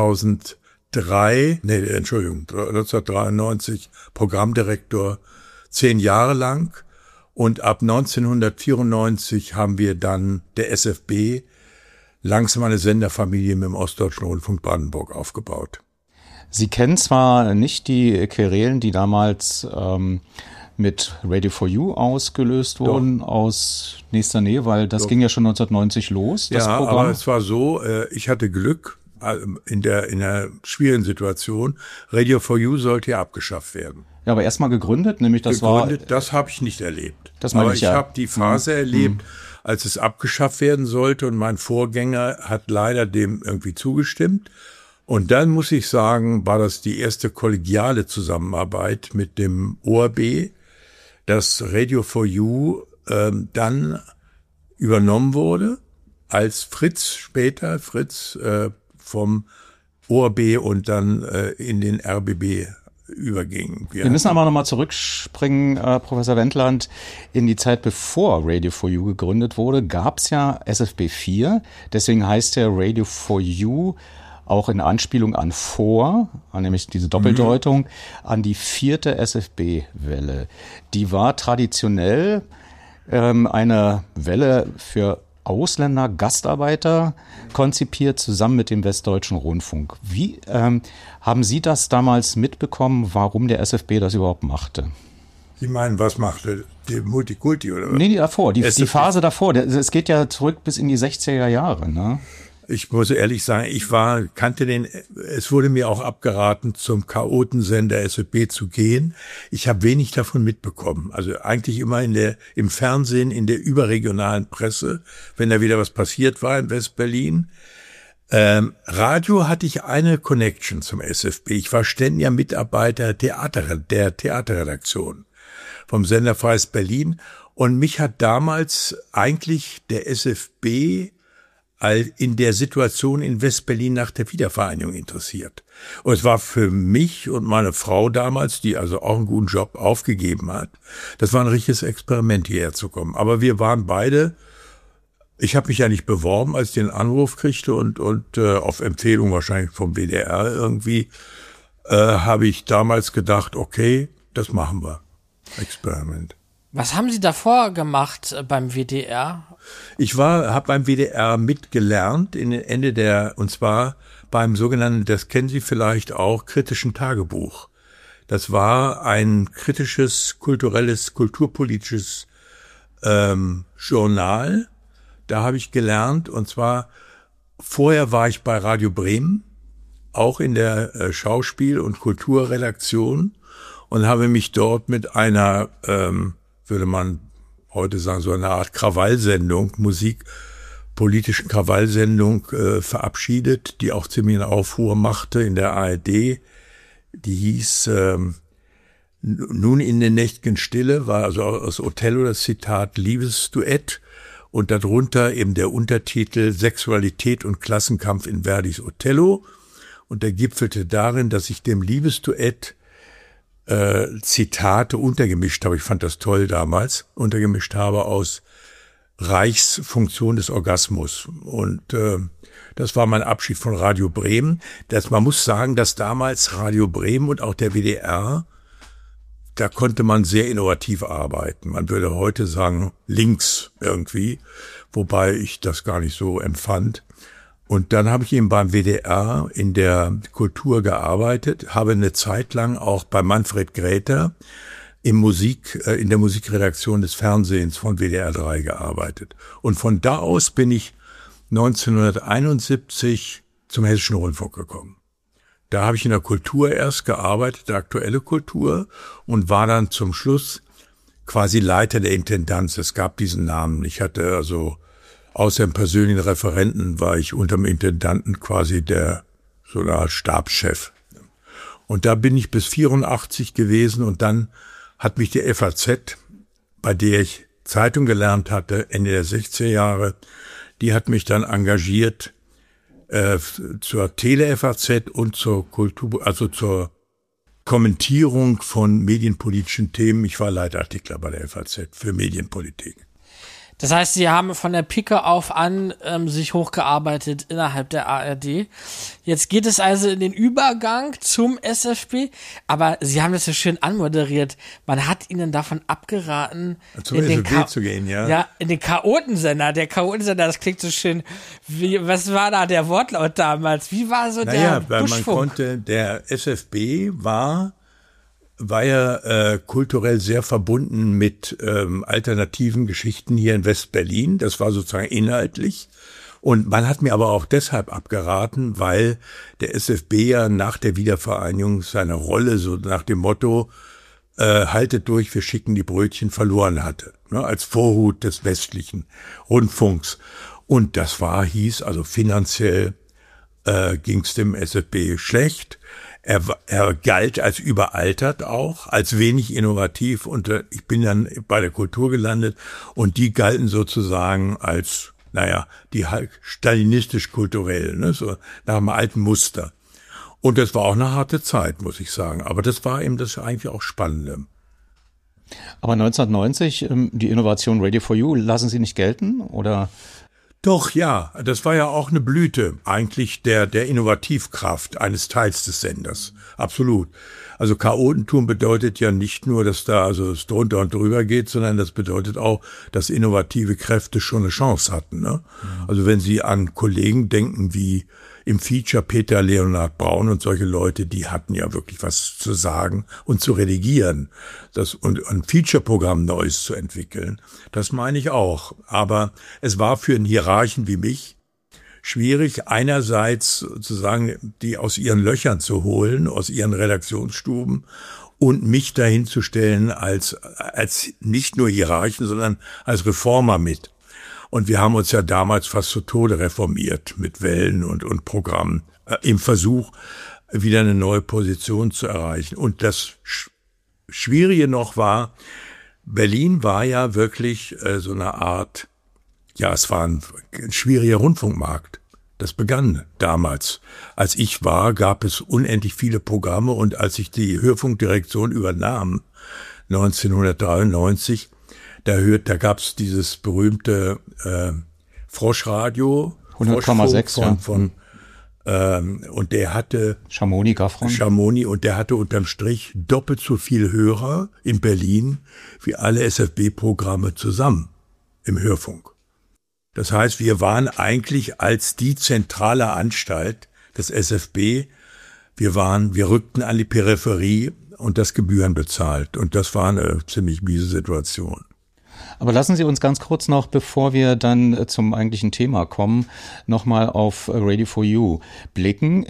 1993 Programmdirektor 10 Jahre lang. Und ab 1994 haben wir dann der SFB langsam eine Senderfamilie mit dem Ostdeutschen Rundfunk Brandenburg aufgebaut. Sie kennen zwar nicht die Querelen, die damals mit Radio for You ausgelöst wurden aus nächster Nähe, weil das ging ja schon 1990 los, das Programm. Aber es war so, ich hatte Glück in der schwierigen Situation. Radio for You sollte ja abgeschafft werden. Ja, aber erstmal gegründet, nämlich das habe ich nicht erlebt. Aber ich habe die Phase erlebt, als es abgeschafft werden sollte, und mein Vorgänger hat leider dem irgendwie zugestimmt. Und dann muss ich sagen, war das die erste kollegiale Zusammenarbeit mit dem ORB dass Radio for You dann übernommen wurde, als Fritz vom ORB und dann in den RBB überging. Wir müssen aber nochmal zurückspringen, Professor Wendland, in die Zeit bevor Radio for You gegründet wurde, gab es ja SFB 4, deswegen heißt der Radio for You auch in Anspielung an nämlich diese Doppeldeutung, an die 4. SFB-Welle. Die war traditionell eine Welle für Ausländer, Gastarbeiter konzipiert, zusammen mit dem Westdeutschen Rundfunk. Wie haben Sie das damals mitbekommen, warum der SFB das überhaupt machte? Sie meinen, was machte? Die Multikulti oder was? Nee, davor, die Phase davor. Es geht ja zurück bis in die 60er Jahre, ne? Ich muss ehrlich sagen, es wurde mir auch abgeraten, zum Chaotensender SFB zu gehen. Ich habe wenig davon mitbekommen. Also eigentlich immer im Fernsehen, in der überregionalen Presse, wenn da wieder was passiert war in Westberlin. Radio hatte ich eine Connection zum SFB. Ich war ständiger Mitarbeiter der Theaterredaktion vom Sender Freies Berlin. Und mich hat damals eigentlich der SFB in der Situation in Westberlin nach der Wiedervereinigung interessiert. Und es war für mich und meine Frau damals, die also auch einen guten Job aufgegeben hat, das war ein richtiges Experiment, hierher zu kommen. Aber wir waren beide, ich habe mich ja nicht beworben, als ich den Anruf kriegte und auf Empfehlung wahrscheinlich vom WDR irgendwie, habe ich damals gedacht, okay, das machen wir. Experiment. Was haben Sie davor gemacht beim WDR? Ich habe beim WDR mitgelernt und zwar beim sogenannten, das kennen Sie vielleicht auch, kritischen Tagebuch. Das war ein kritisches, kulturpolitisches Journal. Da habe ich gelernt, und zwar vorher war ich bei Radio Bremen, auch in der Schauspiel- und Kulturredaktion, und habe mich dort mit einer, würde man heute sagen, so eine Art Krawallsendung, musikpolitischen Krawallsendung verabschiedet, die auch ziemlich einen Aufruhr machte in der ARD. Die hieß Nun in den nächt'gen Stille, war also aus Othello das Zitat Liebesduett und darunter eben der Untertitel Sexualität und Klassenkampf in Verdis Othello. Und der gipfelte darin, dass ich dem Liebesduett Zitate untergemischt habe, ich fand das toll damals, untergemischt habe aus Reichs Funktion des Orgasmus. Und das war mein Abschied von Radio Bremen. Man muss sagen, dass damals Radio Bremen und auch der WDR, da konnte man sehr innovativ arbeiten. Man würde heute sagen, links irgendwie, wobei ich das gar nicht so empfand. Und dann habe ich eben beim WDR in der Kultur gearbeitet, habe eine Zeit lang auch bei Manfred Gräter in der Musikredaktion des Fernsehens von WDR 3 gearbeitet. Und von da aus bin ich 1971 zum Hessischen Rundfunk gekommen. Da habe ich in der Kultur erst gearbeitet, der aktuelle Kultur, und war dann zum Schluss quasi Leiter der Intendanz. Es gab diesen Namen. Ich hatte also außer dem persönlichen Referenten war ich unterm Intendanten quasi so eine Art Stabschef. Und da bin ich bis 84 gewesen, und dann hat mich die FAZ, bei der ich Zeitung gelernt hatte, Ende der 60er Jahre, die hat mich dann engagiert zur Tele-FAZ und zur Kultur, also zur Kommentierung von medienpolitischen Themen. Ich war Leitartikler bei der FAZ für Medienpolitik. Das heißt, Sie haben von der Pike auf an sich hochgearbeitet innerhalb der ARD. Jetzt geht es also in den Übergang zum SFB, aber Sie haben das so schön anmoderiert. Man hat Ihnen davon abgeraten, zum SFB zu gehen, ja. Ja, in den Chaotensender. Der Chaotensender, das klingt so schön. Was war da der Wortlaut damals? Wie war so der Buschfunk? Der SFB war ja kulturell sehr verbunden mit alternativen Geschichten hier in Westberlin. Das war sozusagen inhaltlich. Und man hat mir aber auch deshalb abgeraten, weil der SFB ja nach der Wiedervereinigung seine Rolle so nach dem Motto haltet durch, wir schicken die Brötchen verloren hatte, ne, als Vorhut des westlichen Rundfunks. Und das hieß also finanziell ging es dem SFB schlecht. Er galt als überaltert auch, als wenig innovativ und ich bin dann bei der Kultur gelandet und die galten sozusagen als, die halt stalinistisch-kulturell, ne, so nach einem alten Muster. Und das war auch eine harte Zeit, muss ich sagen. Aber das war eben das eigentlich auch Spannende. Aber 1990, die Innovation Radio for You, lassen Sie nicht gelten, oder? Doch, ja, das war ja auch eine Blüte eigentlich der Innovativkraft eines Teils des Senders. Absolut. Also Chaotentum bedeutet ja nicht nur, dass da also es drunter und drüber geht, sondern das bedeutet auch, dass innovative Kräfte schon eine Chance hatten. Ne? Also wenn Sie an Kollegen denken wie im Feature Peter Leonhard Braun und solche Leute, die hatten ja wirklich was zu sagen und zu redigieren. Und ein Feature-Programm Neues zu entwickeln, das meine ich auch. Aber es war für einen Hierarchen wie mich schwierig, einerseits sozusagen die aus ihren Löchern zu holen, aus ihren Redaktionsstuben und mich dahin zu stellen als nicht nur Hierarchen, sondern als Reformer mit. Und wir haben uns ja damals fast zu Tode reformiert mit Wellen und Programmen im Versuch, wieder eine neue Position zu erreichen. Und das Schwierige noch war, Berlin war ja wirklich so eine Art, es war ein schwieriger Rundfunkmarkt. Das begann damals. Als ich war, gab es unendlich viele Programme und als ich die Hörfunkdirektion übernahm, 1993, da gab's dieses berühmte Froschradio 100,6 und der hatte Chamonix und der hatte unterm Strich doppelt so viel Hörer in Berlin wie alle SFB-Programme zusammen im Hörfunk. Das heißt, wir waren eigentlich als die zentrale Anstalt des SFB, wir rückten an die Peripherie und das Gebühren bezahlt und das war eine ziemlich miese Situation. Aber lassen Sie uns ganz kurz noch, bevor wir dann zum eigentlichen Thema kommen, nochmal auf Radio for You blicken.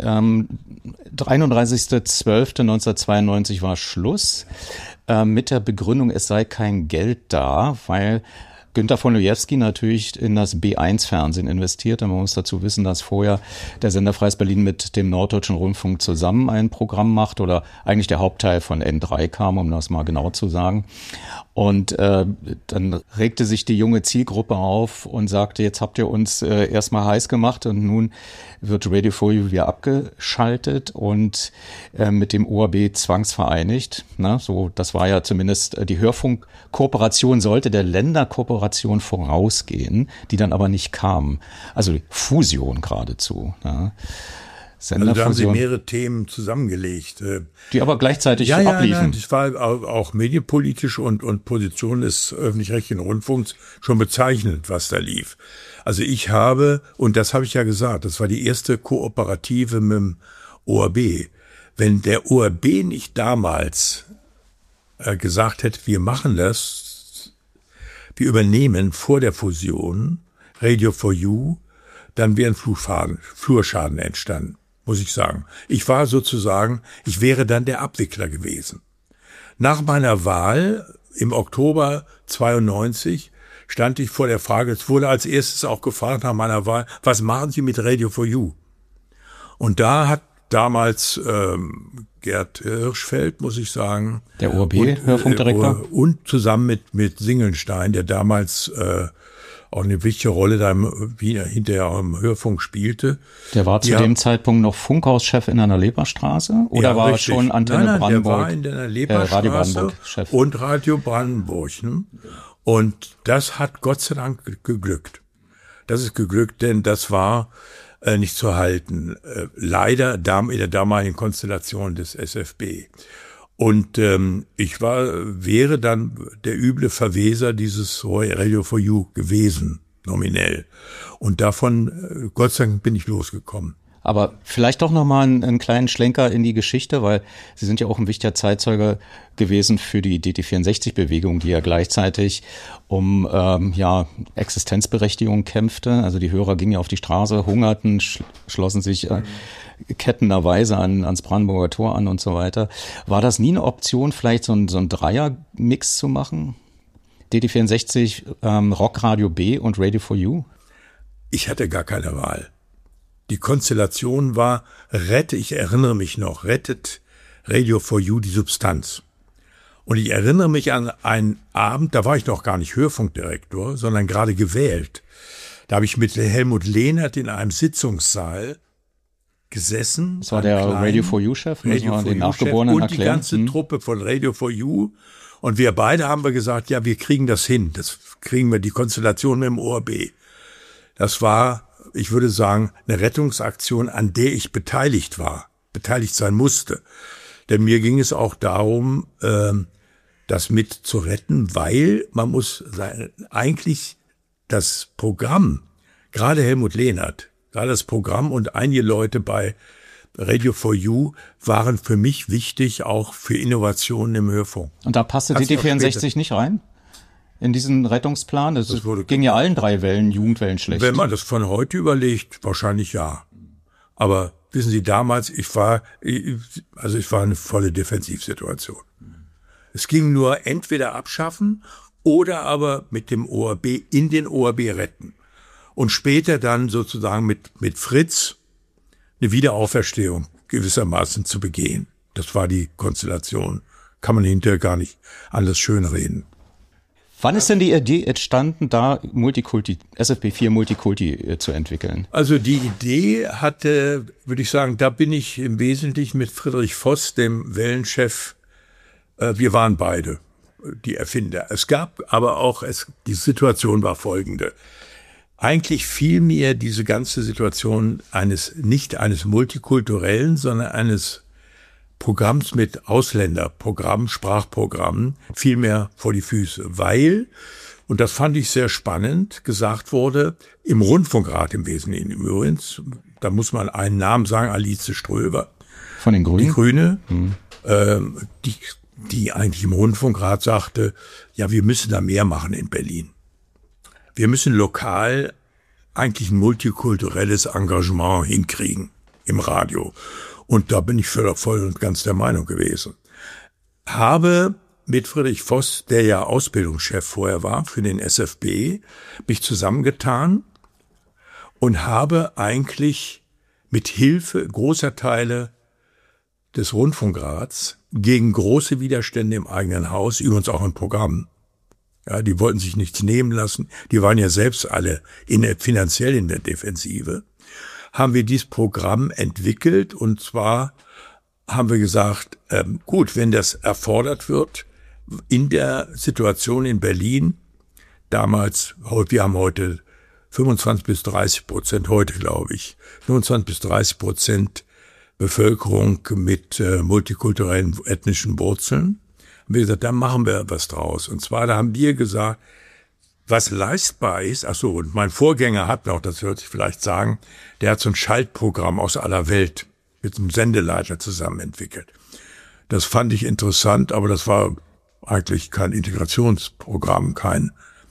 31.12.1992 war Schluss mit der Begründung, es sei kein Geld da, weil Günter von Lojewski natürlich in das B1-Fernsehen investiert. Man muss dazu wissen, dass vorher der Sender Freies Berlin mit dem Norddeutschen Rundfunk zusammen ein Programm macht oder eigentlich der Hauptteil von N3 kam, um das mal genau zu sagen. Und dann regte sich die junge Zielgruppe auf und sagte, jetzt habt ihr uns erstmal heiß gemacht und nun wird Radio for You wieder abgeschaltet und mit dem ORB zwangsvereinigt. Na, so, das war ja zumindest die Hörfunkkooperation sollte der Länderkooperation vorausgehen, die dann aber nicht kam. Also Fusion geradezu. Ja. Also da haben Sie mehrere Themen zusammengelegt. Die aber gleichzeitig abliefen. Das war auch medienpolitisch und Position des öffentlich-rechtlichen Rundfunks schon bezeichnend, was da lief. Also ich habe, und das habe ich ja gesagt, das war die erste Kooperative mit dem ORB. Wenn der ORB nicht damals gesagt hätte, wir machen das, wir übernehmen vor der Fusion Radio for You, dann wäre ein Flurschaden entstanden. Muss ich sagen. Ich wäre dann der Abwickler gewesen. Nach meiner Wahl im Oktober 92 stand ich vor der Frage, es wurde als erstes auch gefragt nach meiner Wahl, was machen Sie mit Radio for You? Und da hat damals Gerd Hirschfeld, muss ich sagen, der ORB-Hörfunkdirektor und zusammen mit Singelstein, der damals auch eine wichtige Rolle da hinterher auch im Hörfunk spielte. Der war zu dem Zeitpunkt noch Funkhauschef in einer Leberstraße oder war er schon Antenne Brandenburg? Der war in der Leberstraße Radio Brandenburg Chef. Und Radio Brandenburg. Ne? Und das hat Gott sei Dank geglückt. Das ist geglückt, denn das war nicht zu halten. Leider in der damaligen Konstellation des SFB. Und ich wäre dann der üble Verweser dieses Radio for You gewesen, nominell. Und davon, Gott sei Dank, bin ich losgekommen. Aber vielleicht doch nochmal einen kleinen Schlenker in die Geschichte, weil Sie sind ja auch ein wichtiger Zeitzeuge gewesen für die DT64-Bewegung, die ja gleichzeitig um Existenzberechtigung kämpfte. Also die Hörer gingen ja auf die Straße, hungerten, schlossen sich kettenderweise ans Brandenburger Tor an und so weiter. War das nie eine Option, vielleicht so ein Dreier-Mix zu machen? DT64, Rockradio B und Radio for You? Ich hatte gar keine Wahl. Die Konstellation war, ich erinnere mich noch, rettet Radio for You die Substanz. Und ich erinnere mich an einen Abend, da war ich noch gar nicht Hörfunkdirektor, sondern gerade gewählt. Da habe ich mit Helmut Lehnert in einem Sitzungssaal gesessen. Das war der Radio for You-Chef, müssen wir den Nachgeborenen erklären. Und die ganze Truppe von Radio for You. Und wir beide haben gesagt, ja, wir kriegen das hin. Das kriegen wir, die Konstellation mit dem ORB. Das war, ich würde sagen, eine Rettungsaktion, an der ich beteiligt sein musste. Denn mir ging es auch darum, das mit zu retten, weil man muss sagen, eigentlich das Programm, gerade Helmut Lehnert, gerade das Programm und einige Leute bei Radio for You waren für mich wichtig, auch für Innovationen im Hörfunk. Und da passte DT64 nicht rein? In diesen Rettungsplan? Das ging ja allen 3 Wellen, Jugendwellen schlecht. Wenn man das von heute überlegt, wahrscheinlich ja. Aber wissen Sie, damals, ich war eine volle Defensivsituation. Es ging nur entweder abschaffen oder aber mit dem ORB in den ORB retten. Und später dann sozusagen mit Fritz eine Wiederauferstehung gewissermaßen zu begehen. Das war die Konstellation. Kann man hinterher gar nicht alles schönreden. Wann ist denn die Idee entstanden, da SFP4 Multikulti zu entwickeln? Also die Idee hatte, würde ich sagen, da bin ich im Wesentlichen mit Friedrich Voss, dem Wellenchef, wir waren beide die Erfinder. Es gab aber auch, die Situation war folgende. Eigentlich fiel mir diese ganze Situation nicht eines multikulturellen, sondern eines Programms mit Ausländerprogrammen, Sprachprogrammen, viel mehr vor die Füße, weil, und das fand ich sehr spannend, gesagt wurde, im Rundfunkrat im Wesentlichen übrigens, da muss man einen Namen sagen, Alice Ströber. Von den Grünen? Die Grüne, die eigentlich im Rundfunkrat sagte, ja, wir müssen da mehr machen in Berlin. Wir müssen lokal eigentlich ein multikulturelles Engagement hinkriegen im Radio. Und da bin ich voll und ganz der Meinung gewesen. Habe mit Friedrich Voss, der ja Ausbildungschef vorher war für den SFB, mich zusammengetan und habe eigentlich mit Hilfe großer Teile des Rundfunkrats gegen große Widerstände im eigenen Haus, übrigens auch im Programm, ja, die wollten sich nichts nehmen lassen, die waren ja selbst alle finanziell in der Defensive, haben wir dieses Programm entwickelt und zwar haben wir gesagt, gut, wenn das erfordert wird, in der Situation in Berlin, damals, wir haben heute 25-30%, heute glaube ich, 25-30% Bevölkerung mit multikulturellen ethnischen Wurzeln, haben wir gesagt, da machen wir was draus. Und zwar, da haben wir gesagt, was leistbar ist, ach so, und mein Vorgänger hat noch, das hört sich vielleicht sagen, der hat so ein Schaltprogramm aus aller Welt mit einem Sendeleiter zusammen entwickelt. Das fand ich interessant, aber das war eigentlich kein Integrationsprogramm, kein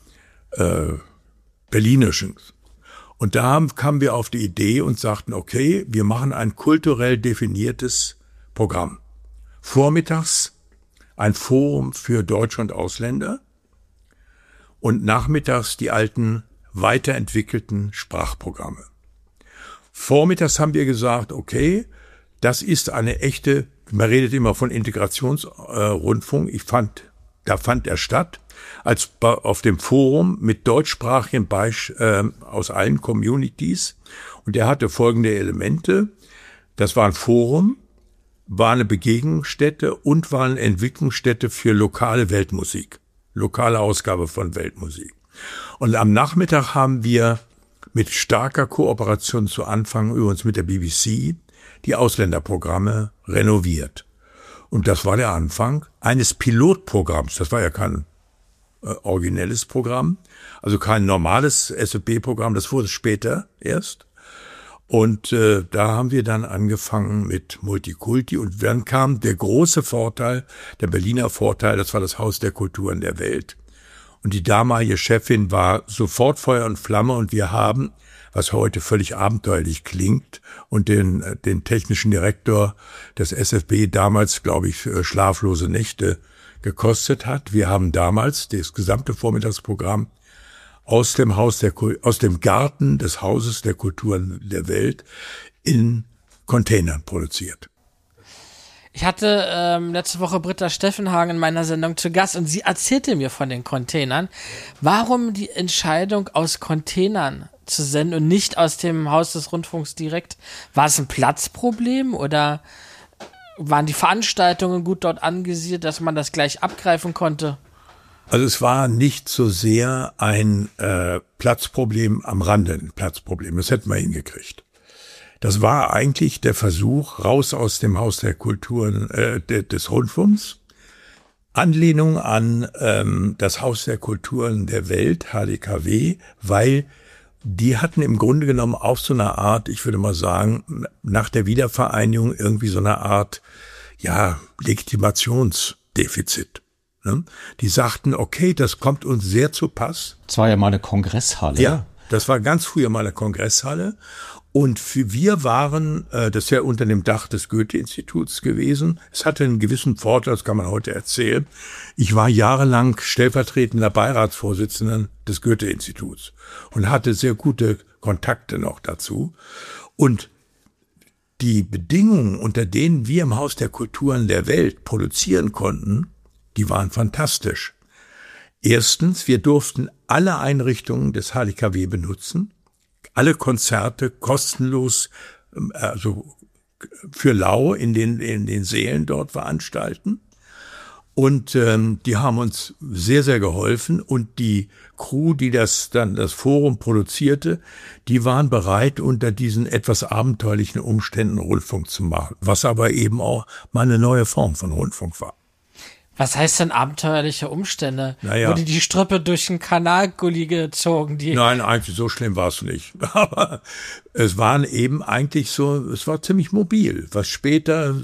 berlinisches. Und da kamen wir auf die Idee und sagten, okay, wir machen ein kulturell definiertes Programm. Vormittags ein Forum für Deutsche und Ausländer und nachmittags die alten, weiterentwickelten Sprachprogramme. Vormittags haben wir gesagt, okay, das ist eine echte, man redet immer von Integrationsrundfunk, da fand er statt, als auf dem Forum mit deutschsprachigen aus allen Communities. Und er hatte folgende Elemente. Das war ein Forum, war eine Begegnungsstätte und war eine Entwicklungsstätte für lokale Weltmusik. Lokale Ausgabe von Weltmusik. Und am Nachmittag haben wir mit starker Kooperation zu Anfang, übrigens mit der BBC, die Ausländerprogramme renoviert. Und das war der Anfang eines Pilotprogramms. Das war ja kein originelles Programm, also kein normales SFB-Programm, das wurde später erst. Und da haben wir dann angefangen mit Multikulti und dann kam der große Vorteil, der Berliner Vorteil, das war das Haus der Kulturen der Welt. Und die damalige Chefin war sofort Feuer und Flamme und wir haben, was heute völlig abenteuerlich klingt, und den technischen Direktor des SFB damals, glaube ich, schlaflose Nächte gekostet hat. Wir haben damals das gesamte Vormittagsprogramm aus dem Garten des Hauses der Kulturen der Welt in Containern produziert. Ich hatte letzte Woche Britta Steffenhagen in meiner Sendung zu Gast und sie erzählte mir von den Containern. Warum die Entscheidung, aus Containern zu senden und nicht aus dem Haus des Rundfunks direkt? War es ein Platzproblem oder waren die Veranstaltungen gut dort angesiedelt, dass man das gleich abgreifen konnte? Also es war nicht so sehr ein Platzproblem am Rande, ein Platzproblem. Das hätten wir hingekriegt. Das war eigentlich der Versuch, raus aus dem Haus der Kulturen des Rundfunks, Anlehnung an das Haus der Kulturen der Welt, HDKW, weil die hatten im Grunde genommen auch so eine Art, ich würde mal sagen, nach der Wiedervereinigung irgendwie so eine Art, ja, Legitimationsdefizit. Ne? Die sagten, okay, das kommt uns sehr zu Pass. Das war ja mal eine Kongresshalle. Ja, das war ganz früher mal eine Kongresshalle. Und wir waren, das ist ja unter dem Dach des Goethe-Instituts gewesen. Es hatte einen gewissen Vorteil, das kann man heute erzählen. Ich war jahrelang stellvertretender Beiratsvorsitzender des Goethe-Instituts und hatte sehr gute Kontakte noch dazu. Und die Bedingungen, unter denen wir im Haus der Kulturen der Welt produzieren konnten, die waren fantastisch. Erstens, wir durften alle Einrichtungen des HDKW benutzen. Alle Konzerte kostenlos, also für lau in den Sälen dort veranstalten. Und die haben uns sehr, sehr geholfen. Und die Crew, die das Forum produzierte, die waren bereit, unter diesen etwas abenteuerlichen Umständen Rundfunk zu machen. Was aber eben auch mal eine neue Form von Rundfunk war. Was heißt denn abenteuerliche Umstände? Naja. Wurde die Strüppe durch den Kanalgully gezogen? Nein, eigentlich so schlimm war es nicht. Aber es waren eben eigentlich so, es war ziemlich mobil. Was später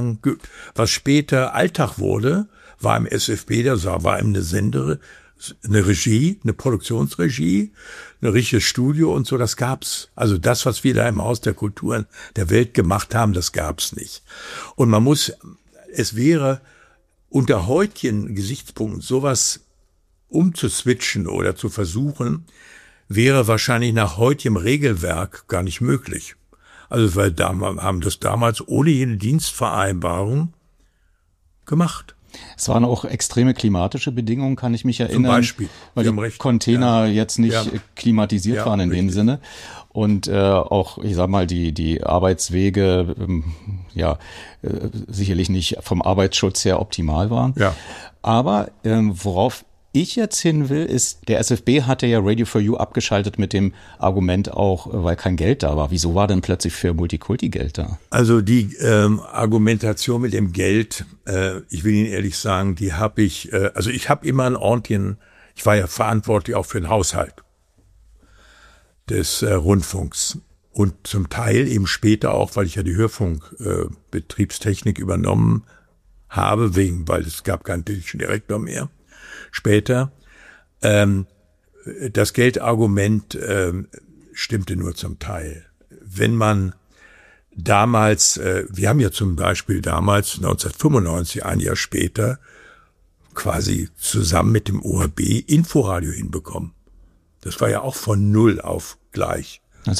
Alltag wurde, war im SFB, da war eben eine Regie, eine Produktionsregie, ein richtiges Studio und so, das gab's. Also das, was wir da im Haus der Kulturen der Welt gemacht haben, das gab's nicht. Und es wäre unter heutigen Gesichtspunkten sowas umzuswitchen oder zu versuchen, wäre wahrscheinlich nach heutigem Regelwerk gar nicht möglich. Also weil haben das damals ohne jede Dienstvereinbarung gemacht. Es waren auch extreme klimatische Bedingungen, kann ich mich erinnern. Zum Beispiel. Weil die Container jetzt nicht klimatisiert waren in dem Sinne. Und auch, ich sag mal, die Arbeitswege sicherlich nicht vom Arbeitsschutz her optimal waren. Ja. Aber worauf ich jetzt hin will, ist, der SFB hatte ja Radio for You abgeschaltet mit dem Argument auch, weil kein Geld da war. Wieso war denn plötzlich für Multikulti Geld da? Also die Argumentation mit dem Geld, ich will Ihnen ehrlich sagen, die habe ich, ich habe immer ich war ja verantwortlich auch für den Haushalt des Rundfunks und zum Teil eben später auch, weil ich ja die Hörfunkbetriebstechnik übernommen habe, weil es gab keinen technischen Direktor mehr. Später, das Geldargument stimmte nur zum Teil. Wenn man damals, wir haben ja zum Beispiel damals 1995, ein Jahr später, quasi zusammen mit dem ORB Inforadio hinbekommen. Das war ja auch von null auf gleich.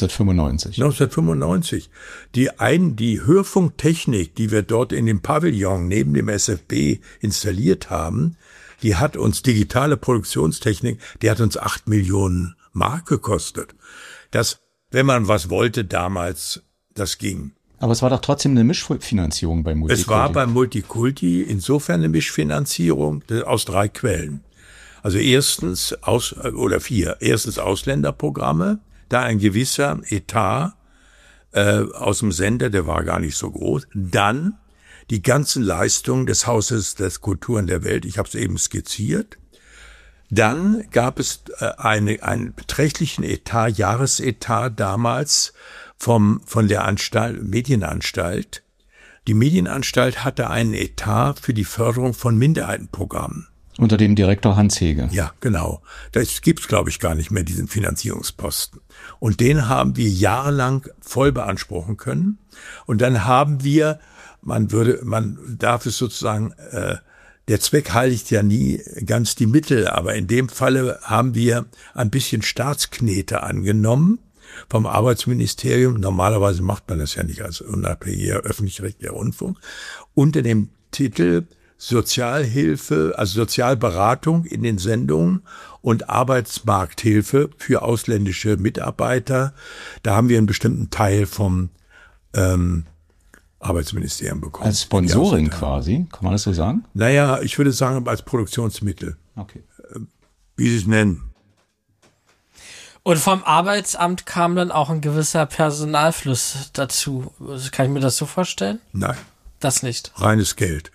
1995. Die Hörfunktechnik, die wir dort in dem Pavillon neben dem SFB installiert haben, die hat uns digitale Produktionstechnik, die hat uns 8 Millionen Mark gekostet. Das, wenn man was wollte damals, das ging. Aber es war doch trotzdem eine Mischfinanzierung bei Multikulti. Es war bei Multikulti insofern eine Mischfinanzierung aus 3 Quellen. Also erstens Ausländerprogramme, da ein gewisser Etat aus dem Sender, der war gar nicht so groß. Dann die ganzen Leistungen des Hauses des Kulturen der Welt, ich habe es eben skizziert. Dann gab es einen beträchtlichen Etat, Jahresetat damals von der Medienanstalt. Die Medienanstalt hatte einen Etat für die Förderung von Minderheitenprogrammen. Unter dem Direktor Hans Hege. Ja, genau. Das gibt's, glaube ich, gar nicht mehr, diesen Finanzierungsposten. Und den haben wir jahrelang voll beanspruchen können. Und dann haben wir, man darf es sozusagen der Zweck heiligt ja nie ganz die Mittel, aber in dem Falle haben wir ein bisschen Staatsknete angenommen vom Arbeitsministerium. Normalerweise macht man das ja nicht als unabhängiger öffentlich-rechtlicher Rundfunk. Unter dem Titel Sozialhilfe, also Sozialberatung in den Sendungen und Arbeitsmarkthilfe für ausländische Mitarbeiter. Da haben wir einen bestimmten Teil vom Arbeitsministerium bekommen. Als Sponsoring quasi, kann man das so sagen? Naja, ich würde sagen als Produktionsmittel. Okay. Wie Sie es nennen. Und vom Arbeitsamt kam dann auch ein gewisser Personalfluss dazu. Kann ich mir das so vorstellen? Nein. Das nicht. Reines Geld.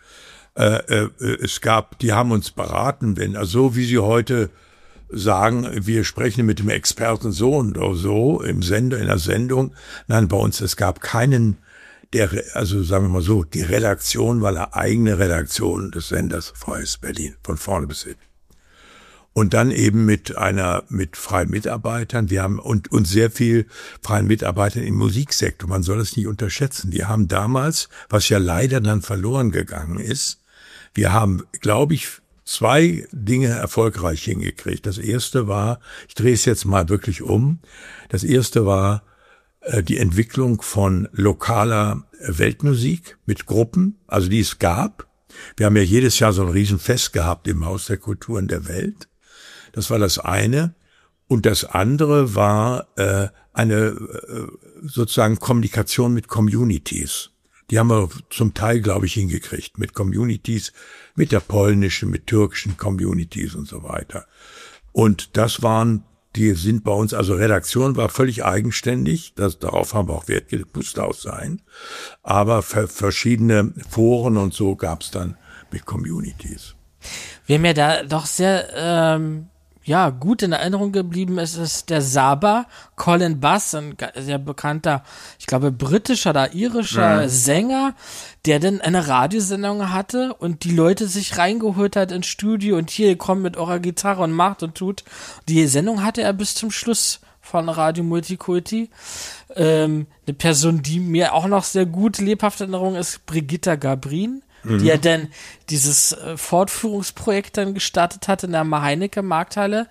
Die haben uns beraten, so wie Sie heute sagen, wir sprechen mit dem Experten so und so in der Sendung. Nein, bei uns, es gab keinen, sagen wir mal so, die Redaktion war eine eigene Redaktion des Senders Freies Berlin, von vorne bis hinten. Und dann eben mit freien Mitarbeitern. Wir haben und sehr viel freien Mitarbeitern im Musiksektor. Man soll es nicht unterschätzen. Die haben damals, was ja leider dann verloren gegangen ist, wir haben, glaube ich, 2 Dinge erfolgreich hingekriegt. Das erste war, ich drehe es jetzt mal wirklich um, das erste war die Entwicklung von lokaler Weltmusik mit Gruppen, also die es gab. Wir haben ja jedes Jahr so ein Riesenfest gehabt im Haus der Kulturen der Welt. Das war das eine. Und das andere war eine sozusagen Kommunikation mit Communities. Die haben wir zum Teil, glaube ich, hingekriegt. Mit Communities, mit der polnischen, mit türkischen Communities und so weiter. Und die sind bei uns, also Redaktion war völlig eigenständig. Darauf haben wir auch Wert gelegt, musste auch sein. Aber verschiedene Foren und so gab es dann mit Communities. Wer mir da doch sehr gut in Erinnerung geblieben ist der Saba, Colin Bass, ein sehr bekannter, ich glaube, britischer oder irischer Sänger, der dann eine Radiosendung hatte und die Leute sich reingeholt hat ins Studio und hier kommt mit eurer Gitarre und macht und tut. Die Sendung hatte er bis zum Schluss von Radio Multikulti. Eine Person, die mir auch noch sehr gut lebhaft in Erinnerung ist, Brigitta Gabrin, die ja dann dieses Fortführungsprojekt dann gestartet hat in der Heinecke Markthalle.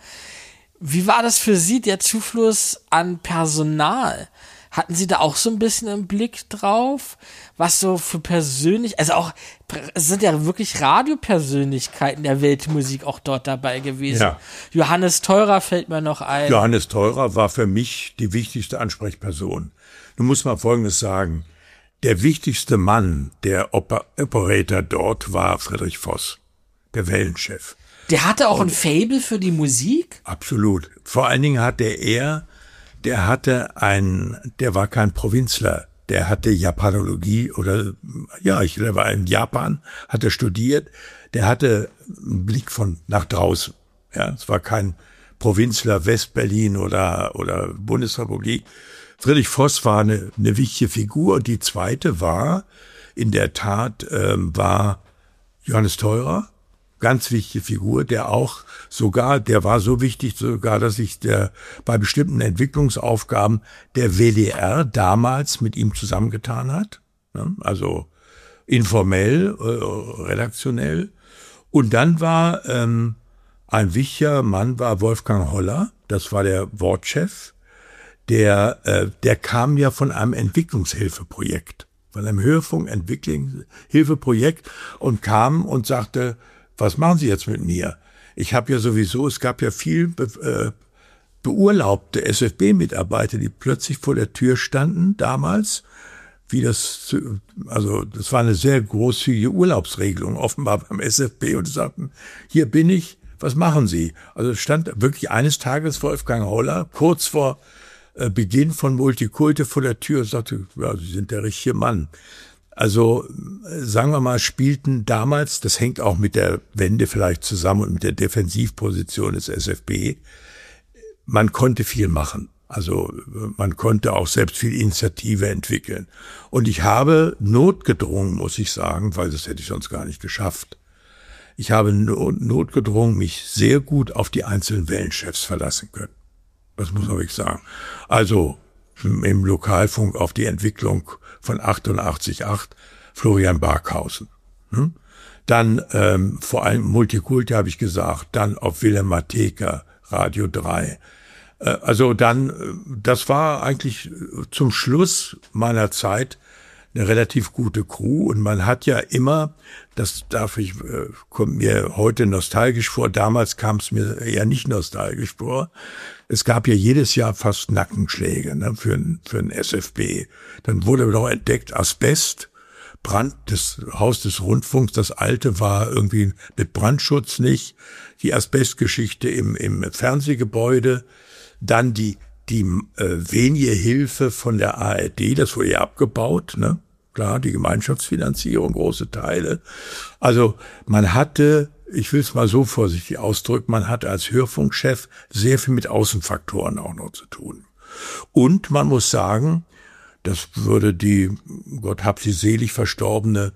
Wie war das für Sie, der Zufluss an Personal? Hatten Sie da auch so ein bisschen im Blick drauf? Was so für persönlich, also auch, es sind ja wirklich Radiopersönlichkeiten der Weltmusik auch dort dabei gewesen. Ja. Johannes Theurer fällt mir noch ein. Johannes Theurer war für mich die wichtigste Ansprechperson. Nun muss man Folgendes sagen. Der wichtigste Mann, der Operator dort, war Friedrich Voss, der Wellenchef. Der hatte auch ein Faible für die Musik? Absolut. Vor allen Dingen hatte der war kein Provinzler, der hatte Japanologie der war in Japan, hat er studiert, der hatte einen Blick nach draußen. Ja, es war kein Provinzler Westberlin oder Bundesrepublik. Friedrich Voss war eine wichtige Figur und die zweite war, in der Tat, war Johannes Theurer, ganz wichtige Figur, der war so wichtig sogar, dass sich bei bestimmten Entwicklungsaufgaben der WDR damals mit ihm zusammengetan hat, ne? Also informell, redaktionell. Und dann war ein wichtiger Mann war Wolfgang Holler, das war der Wortchef. Der kam ja von einem Entwicklungshilfeprojekt, von einem Hörfunk-Entwicklungshilfeprojekt und kam und sagte, was machen Sie jetzt mit mir? Ich habe ja sowieso, es gab ja viel beurlaubte SFB-Mitarbeiter, die plötzlich vor der Tür standen damals, das war eine sehr großzügige Urlaubsregelung offenbar beim SFB und sagten, hier bin ich, was machen Sie? Also stand wirklich eines Tages Wolfgang Holler kurz vor Beginn von Multikulti vor der Tür und sagte, ja, Sie sind der richtige Mann. Also, sagen wir mal, spielten damals, das hängt auch mit der Wende vielleicht zusammen und mit der Defensivposition des SFB, man konnte viel machen. Also, man konnte auch selbst viel Initiative entwickeln. Und ich habe notgedrungen, muss ich sagen, weil das hätte ich sonst gar nicht geschafft. Ich habe notgedrungen mich sehr gut auf die einzelnen Wellenchefs verlassen können. Das muss man wirklich sagen. Also im Lokalfunk auf die Entwicklung von 88.8 Florian Barkhausen. Dann vor allem Multikulti habe ich gesagt, dann auf Wilhelmatheka, Radio 3. Also dann, das war eigentlich zum Schluss meiner Zeit eine relativ gute Crew und man hat ja immer, das kommt mir heute nostalgisch vor, damals kam es mir eher nicht nostalgisch vor, es gab ja jedes Jahr fast Nackenschläge, ne, für ein SFB. Dann wurde doch entdeckt Asbest, Brand des Haus des Rundfunks, das alte war irgendwie mit Brandschutz nicht, die Asbestgeschichte im Fernsehgebäude, dann die wenige Hilfe von der ARD, das wurde ja abgebaut, ne? Klar, die Gemeinschaftsfinanzierung, große Teile. Also man hatte, ich will es mal so vorsichtig ausdrücken, man hatte als Hörfunkchef sehr viel mit Außenfaktoren auch noch zu tun. Und man muss sagen, das würde die, Gott hab sie selig verstorbene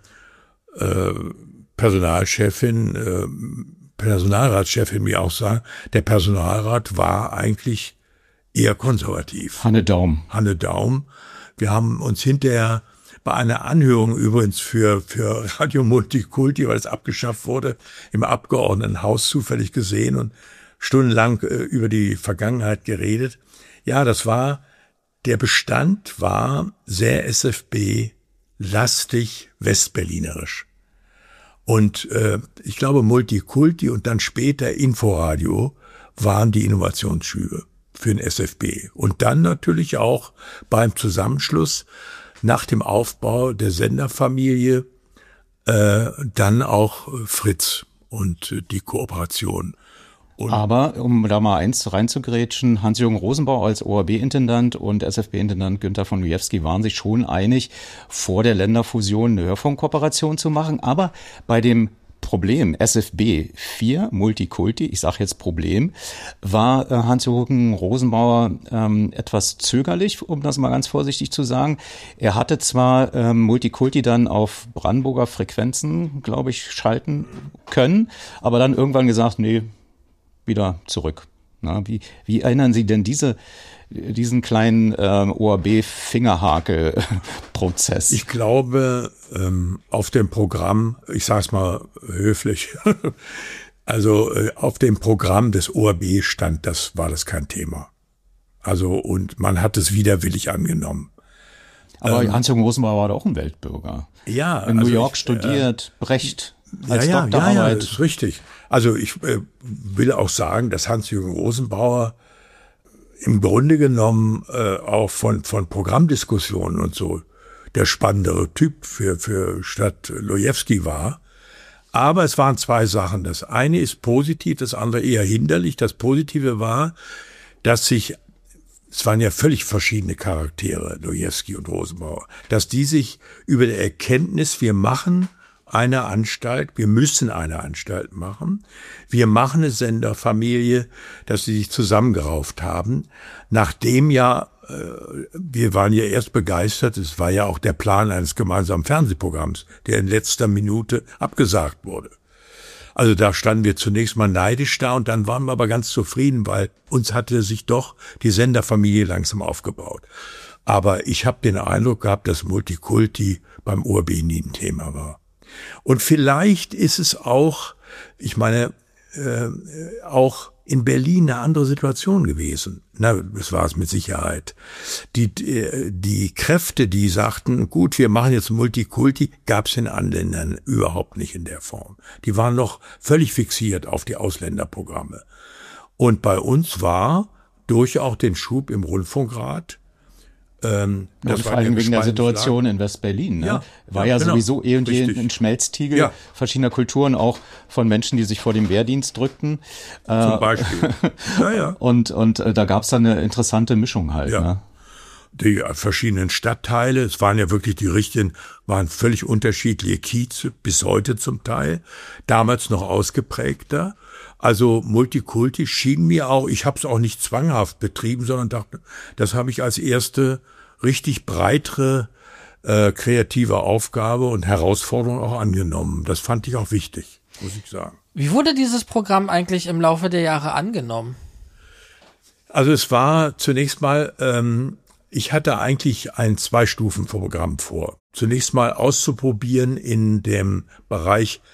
Personalratschefin mir auch sagen, der Personalrat war eigentlich eher konservativ. Hanne Daum. Wir haben uns hinterher bei einer Anhörung übrigens für Radio Multikulti, weil es abgeschafft wurde, im Abgeordnetenhaus zufällig gesehen und stundenlang über die Vergangenheit geredet. Ja, der Bestand war sehr SFB-lastig, westberlinerisch. Und ich glaube, Multikulti und dann später Inforadio waren die Innovationsschübe für den SFB. Und dann natürlich auch beim Zusammenschluss nach dem Aufbau der Senderfamilie dann auch Fritz und die Kooperation. Aber, um da mal eins reinzugrätschen, Hans-Jürgen Rosenbauer als ORB-Intendant und SFB-Intendant Günther von Lujewski waren sich schon einig, vor der Länderfusion eine Hörfunkkooperation zu machen. Aber bei dem Problem SFB 4 Multikulti, ich sage jetzt Problem, war Hans-Jürgen Rosenbauer etwas zögerlich, um das mal ganz vorsichtig zu sagen. Er hatte zwar Multikulti dann auf Brandenburger Frequenzen, glaube ich, schalten können, aber dann irgendwann gesagt, nee, wieder zurück. Na, wie erinnern Sie denn diesen kleinen ORB-Fingerhakel-Prozess? Ich glaube, auf dem Programm, ich sage es mal höflich, also auf dem Programm des ORB war das kein Thema. Also und man hat es widerwillig angenommen. Aber Hans-Jürgen Rosenbauer war doch auch ein Weltbürger. Ja. In New York studiert, Brecht. Als Doktorarbeit. Ja, das ist richtig. Also ich will auch sagen, dass Hans-Jürgen Rosenbauer im Grunde genommen auch von Programmdiskussionen und so der spannendere Typ für statt Lujewski war. Aber es waren zwei Sachen. Das eine ist positiv, das andere eher hinderlich. Das Positive war, dass es waren ja völlig verschiedene Charaktere, Lujewski und Rosenbauer, dass die sich über der Erkenntnis, wir müssen eine Anstalt machen. Wir machen eine Senderfamilie, dass sie sich zusammengerauft haben. Nachdem wir waren ja erst begeistert, es war ja auch der Plan eines gemeinsamen Fernsehprogramms, der in letzter Minute abgesagt wurde. Also da standen wir zunächst mal neidisch da und dann waren wir aber ganz zufrieden, weil uns hatte sich doch die Senderfamilie langsam aufgebaut. Aber ich habe den Eindruck gehabt, dass Multikulti beim ORB nie ein Thema war. Und vielleicht ist es auch, ich meine, auch in Berlin eine andere Situation gewesen. Na, das war es mit Sicherheit. Die Kräfte, die sagten, gut, wir machen jetzt Multikulti, gab es in anderen Ländern überhaupt nicht in der Form. Die waren noch völlig fixiert auf die Ausländerprogramme. Und bei uns war durch auch den Schub im Rundfunkrat, und vor allem wegen der Situation in West-Berlin. Ne? War ja genau. Sowieso eh und je ein Schmelztiegel verschiedener Kulturen, auch von Menschen, die sich vor dem Wehrdienst drückten. Zum Beispiel. Und da gab es dann eine interessante Mischung halt. Ja. Ne? Die verschiedenen Stadtteile, es waren ja wirklich waren völlig unterschiedliche Kieze, bis heute zum Teil, damals noch ausgeprägter. Also Multikulti schien mir auch, ich habe es auch nicht zwanghaft betrieben, sondern dachte, das habe ich als erste richtig breitere kreative Aufgabe und Herausforderung auch angenommen. Das fand ich auch wichtig, muss ich sagen. Wie wurde dieses Programm eigentlich im Laufe der Jahre angenommen? Also es war zunächst mal, ich hatte eigentlich ein 2-Stufen-Programm vor. Zunächst mal auszuprobieren in dem Bereich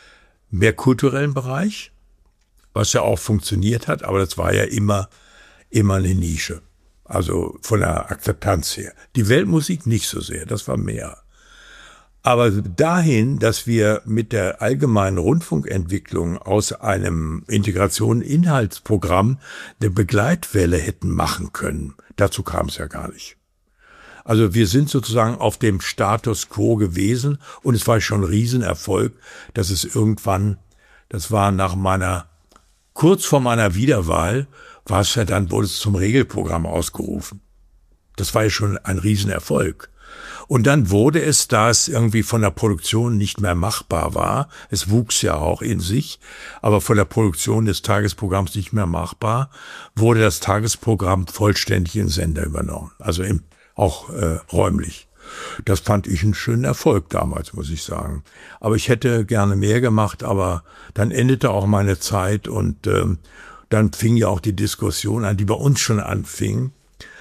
mehr kulturellen Bereich, was ja auch funktioniert hat, aber das war ja immer eine Nische. Also von der Akzeptanz her. Die Weltmusik nicht so sehr, das war mehr. Aber dahin, dass wir mit der allgemeinen Rundfunkentwicklung aus einem Integration-Inhaltsprogramm eine Begleitwelle hätten machen können, dazu kam es ja gar nicht. Also wir sind sozusagen auf dem Status quo gewesen und es war schon ein Riesenerfolg, dass es irgendwann, das war kurz vor meiner Wiederwahl, wurde es zum Regelprogramm ausgerufen. Das war ja schon ein Riesenerfolg. Und dann wurde es, da es irgendwie von der Produktion nicht mehr machbar war, es wuchs ja auch in sich, aber von der Produktion des Tagesprogramms nicht mehr machbar, wurde das Tagesprogramm vollständig in den Sender übernommen, also auch räumlich. Das fand ich einen schönen Erfolg damals, muss ich sagen. Aber ich hätte gerne mehr gemacht, aber dann endete auch meine Zeit und dann fing ja auch die Diskussion an, die bei uns schon anfing,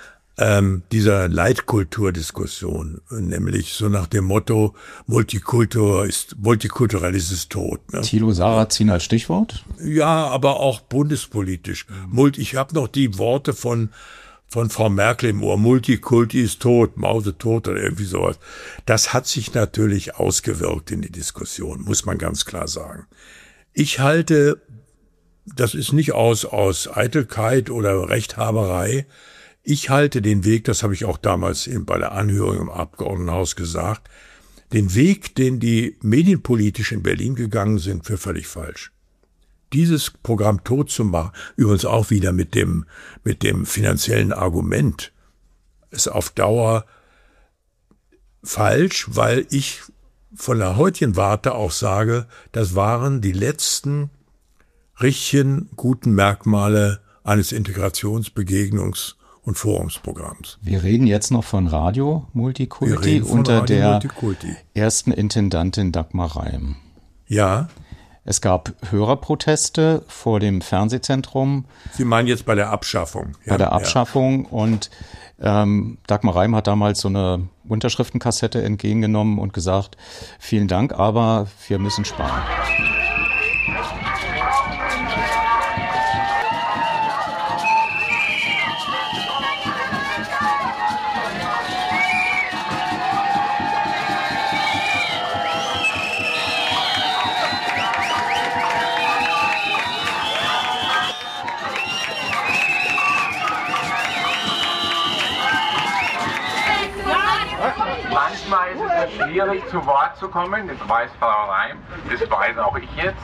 dieser Leitkulturdiskussion, nämlich so nach dem Motto, multikulturelles ist tot. Ne? Thilo Sarrazin als Stichwort? Ja, aber auch bundespolitisch. Ich habe noch die Worte von Frau Merkel im Ohr, Multikulti ist tot, Mause tot oder irgendwie sowas. Das hat sich natürlich ausgewirkt in die Diskussion, muss man ganz klar sagen. Ich halte, das ist nicht aus Eitelkeit oder Rechthaberei, ich halte den Weg, das habe ich auch damals bei der Anhörung im Abgeordnetenhaus gesagt, den Weg, den die medienpolitisch in Berlin gegangen sind, für völlig falsch. Dieses Programm tot zu machen, übrigens auch wieder mit dem finanziellen Argument, ist auf Dauer falsch, weil ich von der heutigen Warte auch sage, das waren die letzten richtigen guten Merkmale eines Integrationsbegegnungs- und Forumsprogramms. Wir reden jetzt noch von Radio Multikulti unter der ersten Intendantin Dagmar Reim. Ja. Es gab Hörerproteste vor dem Fernsehzentrum. Sie meinen jetzt bei der Abschaffung? Ja, bei der Abschaffung. Ja. Und Dagmar Reim hat damals so eine Unterschriftenkassette entgegengenommen und gesagt, vielen Dank, aber wir müssen sparen. Manchmal ist es schwierig, zu Wort zu kommen, das weiß Frau Reim, das weiß auch ich jetzt.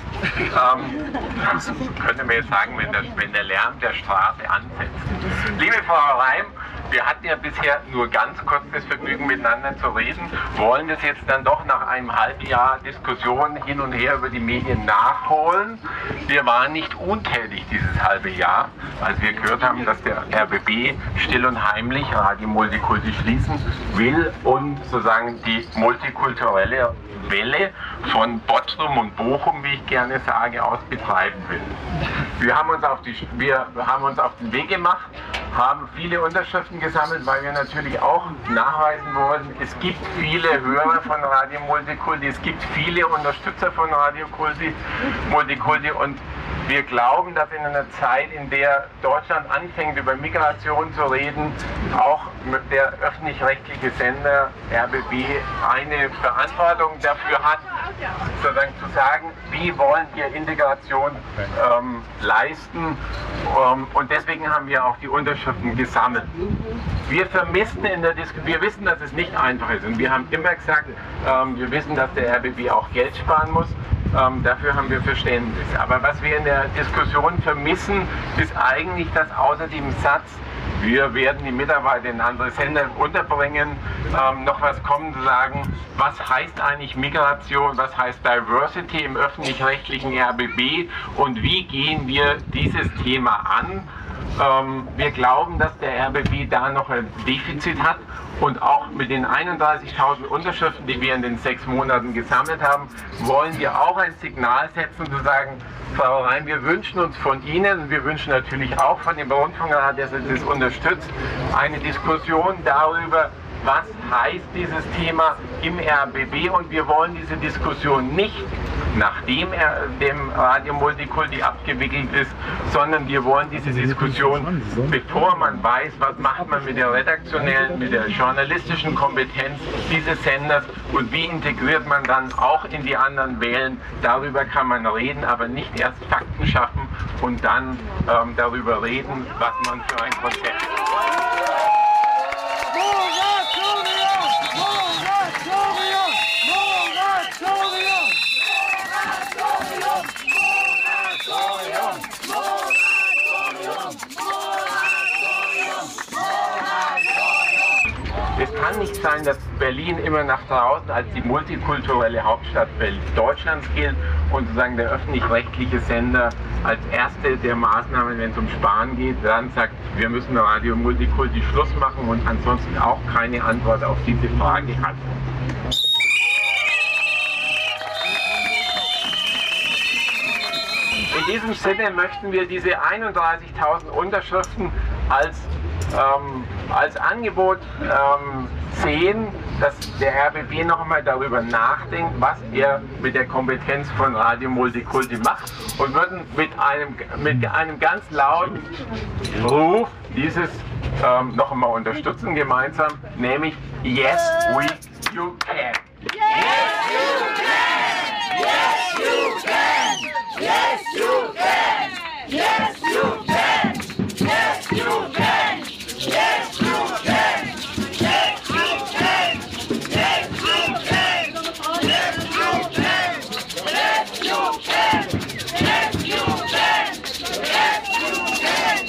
Das könnte man jetzt sagen, wenn der Lärm der Straße ansetzt. Liebe Frau Reim, wir hatten ja bisher nur ganz kurz das Vergnügen, miteinander zu reden, wollen das jetzt dann doch nach einem halben Jahr Diskussion hin und her über die Medien nachholen. Wir waren nicht untätig dieses halbe Jahr, als wir gehört haben, dass der RBB still und heimlich Radio Multikulti schließen will und sozusagen die multikulturelle Welle von Bottrum und Bochum, wie ich gerne sage, aus betreiben will. Wir haben uns auf den Weg gemacht, haben viele Unterschriften gesammelt, weil wir natürlich auch nachweisen wollen, es gibt viele Hörer von Radio Multikulti, es gibt viele Unterstützer von Radio Multikulti und wir glauben, dass in einer Zeit, in der Deutschland anfängt, über Migration zu reden, auch der öffentlich-rechtliche Sender RBB eine Verantwortung dafür hat, sozusagen zu sagen, wie wollen wir Integration leisten. Und deswegen haben wir auch die Unterschriften gesammelt. Wir vermissen wir wissen, dass es nicht einfach ist. Und wir haben immer gesagt, wir wissen, dass der RBB auch Geld sparen muss. Dafür haben wir Verständnis. Aber was wir in der Diskussion vermissen, ist eigentlich, dass außer dem Satz, wir werden die Mitarbeiter in andere Sender unterbringen, noch was kommen zu sagen, was heißt eigentlich Migration, was heißt Diversity im öffentlich-rechtlichen RBB und wie gehen wir dieses Thema an? Wir glauben, dass der RBB da noch ein Defizit hat und auch mit den 31.000 Unterschriften, die wir in den 6 Monaten gesammelt haben, wollen wir auch ein Signal setzen, zu sagen, Frau Reim, wir wünschen uns von Ihnen und wir wünschen natürlich auch von dem Rundfunkrat, der das unterstützt, eine Diskussion darüber, was heißt dieses Thema im RBB, und wir wollen diese Diskussion nicht nachdem dem Radio Multikulti abgewickelt ist, sondern wir wollen diese Diskussion, bevor man weiß, was macht man mit der redaktionellen, mit der journalistischen Kompetenz dieses Senders und wie integriert man dann auch in die anderen Wellen. Darüber kann man reden, aber nicht erst Fakten schaffen und dann darüber reden, was man für ein Konzept hat. Es kann nicht sein, dass Berlin immer nach draußen als die multikulturelle Hauptstadt Deutschlands gilt und sozusagen der öffentlich-rechtliche Sender als erste der Maßnahmen, wenn es um Sparen geht, dann sagt, wir müssen Radio Multikulti Schluss machen und ansonsten auch keine Antwort auf diese Frage hat. In diesem Sinne möchten wir diese 31.000 Unterschriften als Angebot sehen, dass der RBB noch einmal darüber nachdenkt, was er mit der Kompetenz von Radio Multikulti macht, und würden mit einem ganz lauten Ruf dieses noch einmal unterstützen gemeinsam, nämlich Yes, you can! Yes, you can! Yes, you can! Yes, you can! Yes, you can! Yes, you can! Yes, you can! Yes, you can! Yes, you can! Yes, you can! Yes, you can! Yes, you can! Yes, you can!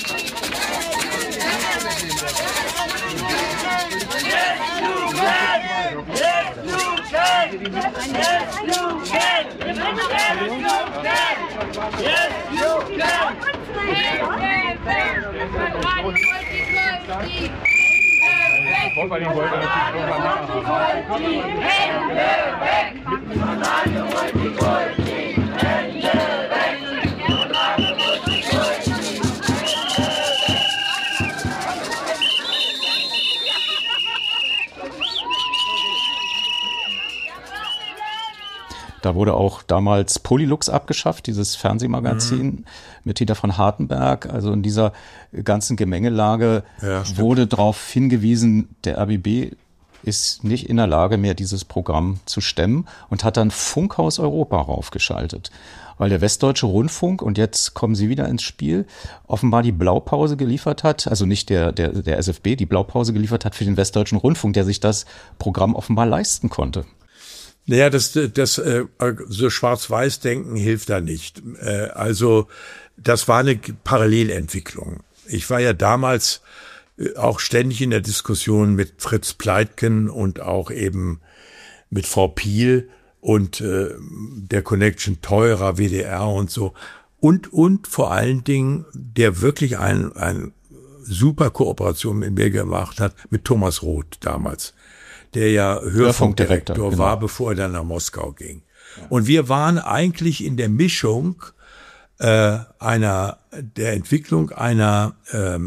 Da wurde auch damals Polylux abgeschafft, dieses Fernsehmagazin mit Dieter von Hartenberg. Also in dieser ganzen Gemengelage wurde darauf hingewiesen, der RBB ist nicht in der Lage mehr, dieses Programm zu stemmen, und hat dann Funkhaus Europa raufgeschaltet. Weil der Westdeutsche Rundfunk, und jetzt kommen Sie wieder ins Spiel, offenbar die Blaupause geliefert hat, also nicht der SFB, die Blaupause geliefert hat für den Westdeutschen Rundfunk, der sich das Programm offenbar leisten konnte. Naja, das so Schwarz-Weiß-Denken hilft da nicht. Also das war eine Parallelentwicklung. Ich war ja damals auch ständig in der Diskussion mit Fritz Pleitgen und auch eben mit Frau Piel und der Connection teurer WDR und so. Und vor allen Dingen, der wirklich eine super Kooperation mit mir gemacht hat, mit Thomas Roth damals, der ja Hörfunkdirektor war, bevor er dann nach Moskau ging. Und wir waren eigentlich in der Mischung der Entwicklung einer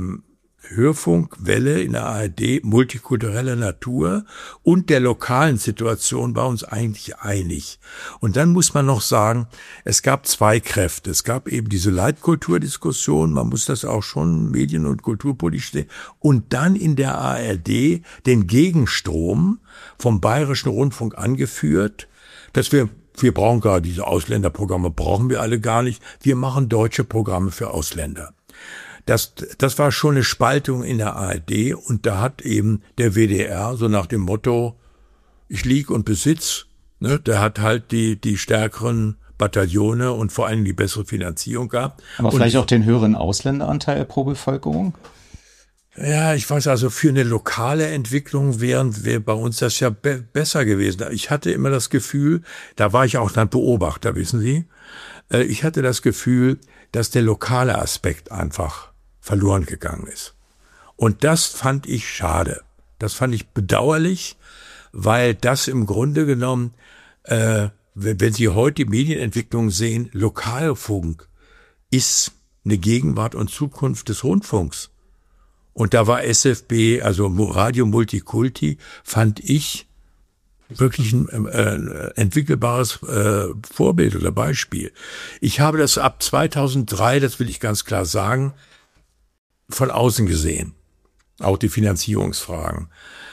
Hörfunkwelle in der ARD, multikultureller Natur und der lokalen Situation war uns eigentlich einig. Und dann muss man noch sagen, es gab zwei Kräfte. Es gab eben diese Leitkulturdiskussion, man muss das auch schon medien- und kulturpolitisch sehen, und dann in der ARD den Gegenstrom vom Bayerischen Rundfunk angeführt, dass wir brauchen gar diese Ausländerprogramme, brauchen wir alle gar nicht. Wir machen deutsche Programme für Ausländer. Das war schon eine Spaltung in der ARD, und da hat eben der WDR so nach dem Motto, ich lieg und besitz, ne, der hat halt die stärkeren Bataillone und vor allem die bessere Finanzierung gehabt. Aber vielleicht auch den höheren Ausländeranteil pro Bevölkerung? Ja, ich weiß, also für eine lokale Entwicklung wäre bei uns das ja besser gewesen. Ich hatte immer das Gefühl, da war ich auch dann Beobachter, wissen Sie, ich hatte das Gefühl, dass der lokale Aspekt einfach verloren gegangen ist. Und das fand ich schade. Das fand ich bedauerlich, weil das im Grunde genommen, wenn Sie heute die Medienentwicklung sehen, Lokalfunk ist eine Gegenwart und Zukunft des Rundfunks. Und da war SFB, also Radio Multikulti, fand ich wirklich ein entwickelbares Vorbild oder Beispiel. Ich habe das ab 2003, das will ich ganz klar sagen, von außen gesehen. Auch die Finanzierungsfragen.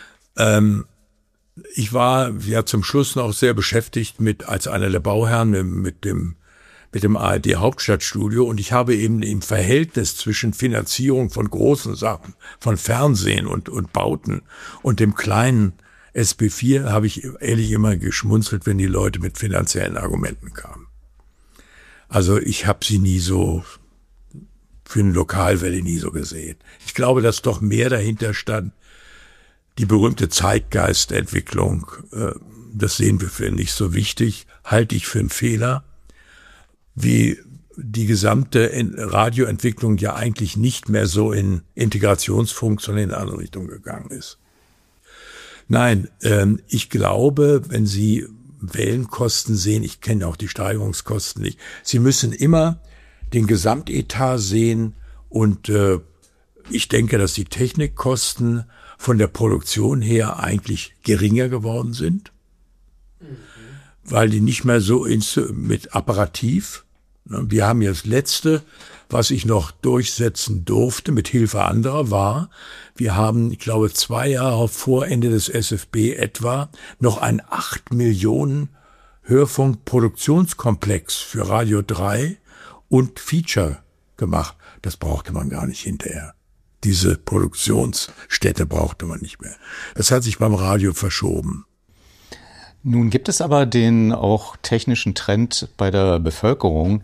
Ich war ja zum Schluss noch sehr beschäftigt als einer der Bauherren mit dem ARD Hauptstadtstudio, und ich habe eben im Verhältnis zwischen Finanzierung von großen Sachen, von Fernsehen und Bauten und dem kleinen SB4 habe ich ehrlich immer geschmunzelt, wenn die Leute mit finanziellen Argumenten kamen. Also ich habe sie nie so, für eine Lokalwelle nie so gesehen. Ich glaube, dass doch mehr dahinter stand, die berühmte Zeitgeistentwicklung, das sehen wir für nicht so wichtig, halte ich für einen Fehler, wie die gesamte Radioentwicklung ja eigentlich nicht mehr so in Integrationsfunk, sondern in eine andere Richtung gegangen ist. Nein, ich glaube, wenn Sie Wellenkosten sehen, ich kenne auch die Steigerungskosten nicht, Sie müssen immer den Gesamtetat sehen, und ich denke, dass die Technikkosten von der Produktion her eigentlich geringer geworden sind, weil die nicht mehr so mit Apparativ. Wir haben ja das Letzte, was ich noch durchsetzen durfte, mit Hilfe anderer, war, wir haben, ich glaube, 2 Jahre vor Ende des SFB etwa, noch ein 8 Millionen Hörfunkproduktionskomplex für Radio 3 und Feature gemacht. Das brauchte man gar nicht hinterher. Diese Produktionsstätte brauchte man nicht mehr. Das hat sich beim Radio verschoben. Nun gibt es aber den auch technischen Trend bei der Bevölkerung,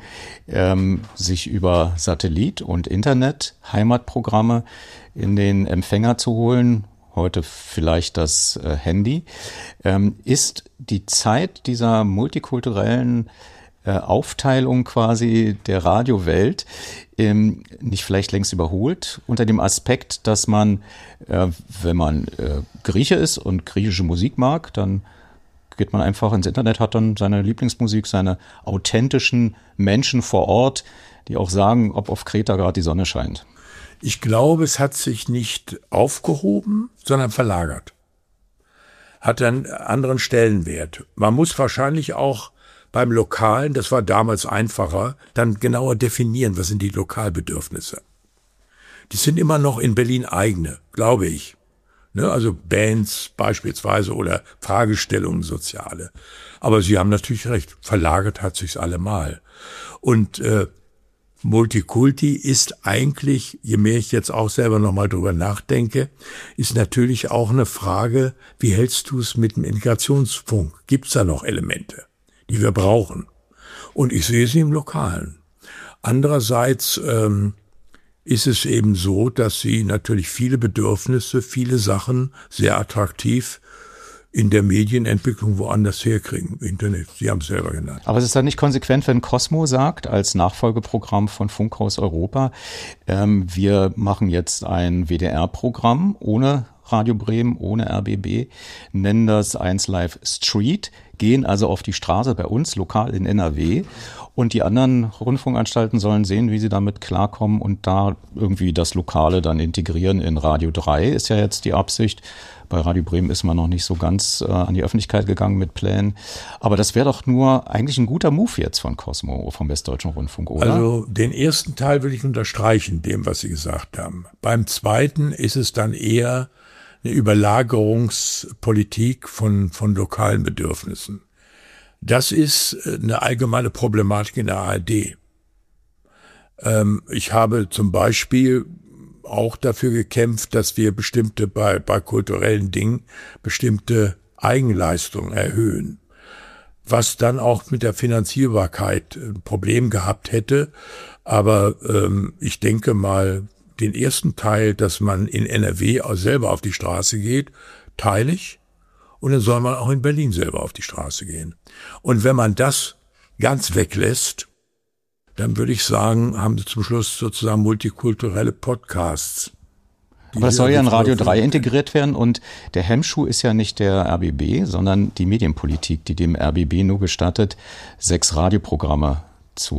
sich über Satellit und Internet Heimatprogramme in den Empfänger zu holen, heute vielleicht das Handy. Ist die Zeit dieser multikulturellen Aufteilung quasi der Radiowelt nicht vielleicht längst überholt, unter dem Aspekt, dass man, wenn man Grieche ist und griechische Musik mag, dann geht man einfach ins Internet, hat dann seine Lieblingsmusik, seine authentischen Menschen vor Ort, die auch sagen, ob auf Kreta gerade die Sonne scheint. Ich glaube, es hat sich nicht aufgehoben, sondern verlagert. Hat einen anderen Stellenwert. Man muss wahrscheinlich auch beim Lokalen, das war damals einfacher, dann genauer definieren, was sind die Lokalbedürfnisse. Die sind immer noch in Berlin eigene, glaube ich. Also Bands beispielsweise oder Fragestellungen soziale. Aber Sie haben natürlich recht, verlagert hat sich's allemal. Und Multikulti ist eigentlich, je mehr ich jetzt auch selber nochmal drüber nachdenke, ist natürlich auch eine Frage, wie hältst du es mit dem Integrationsfunk? Gibt's da noch Elemente, die wir brauchen? Und ich sehe sie im Lokalen. Andererseits ist es eben so, dass sie natürlich viele Bedürfnisse, viele Sachen sehr attraktiv in der Medienentwicklung woanders herkriegen. Internet, Sie haben es selber genannt. Aber es ist dann nicht konsequent, wenn Cosmo sagt, als Nachfolgeprogramm von Funkhaus Europa, wir machen jetzt ein WDR-Programm ohne Radio Bremen, ohne RBB, nennen das 1Live Street, gehen also auf die Straße bei uns, lokal in NRW, und die anderen Rundfunkanstalten sollen sehen, wie sie damit klarkommen und da irgendwie das Lokale dann integrieren in Radio 3, ist ja jetzt die Absicht. Bei Radio Bremen ist man noch nicht so ganz an die Öffentlichkeit gegangen mit Plänen. Aber das wäre doch nur eigentlich ein guter Move jetzt von Cosmo, vom Westdeutschen Rundfunk, oder? Also den ersten Teil will ich unterstreichen, dem, was Sie gesagt haben. Beim zweiten ist es dann eher eine Überlagerungspolitik von lokalen Bedürfnissen. Das ist eine allgemeine Problematik in der ARD. Ich habe zum Beispiel auch dafür gekämpft, dass wir bestimmte bei kulturellen Dingen bestimmte Eigenleistungen erhöhen, was dann auch mit der Finanzierbarkeit ein Problem gehabt hätte. Aber ich denke mal, den ersten Teil, dass man in NRW auch selber auf die Straße geht, teile ich. Und dann soll man auch in Berlin selber auf die Straße gehen. Und wenn man das ganz weglässt, dann würde ich sagen, haben Sie zum Schluss sozusagen multikulturelle Podcasts. Aber das soll ja in Radio 3 integriert werden, und der Hemmschuh ist ja nicht der RBB, sondern die Medienpolitik, die dem RBB nur gestattet, 6 Radioprogramme zu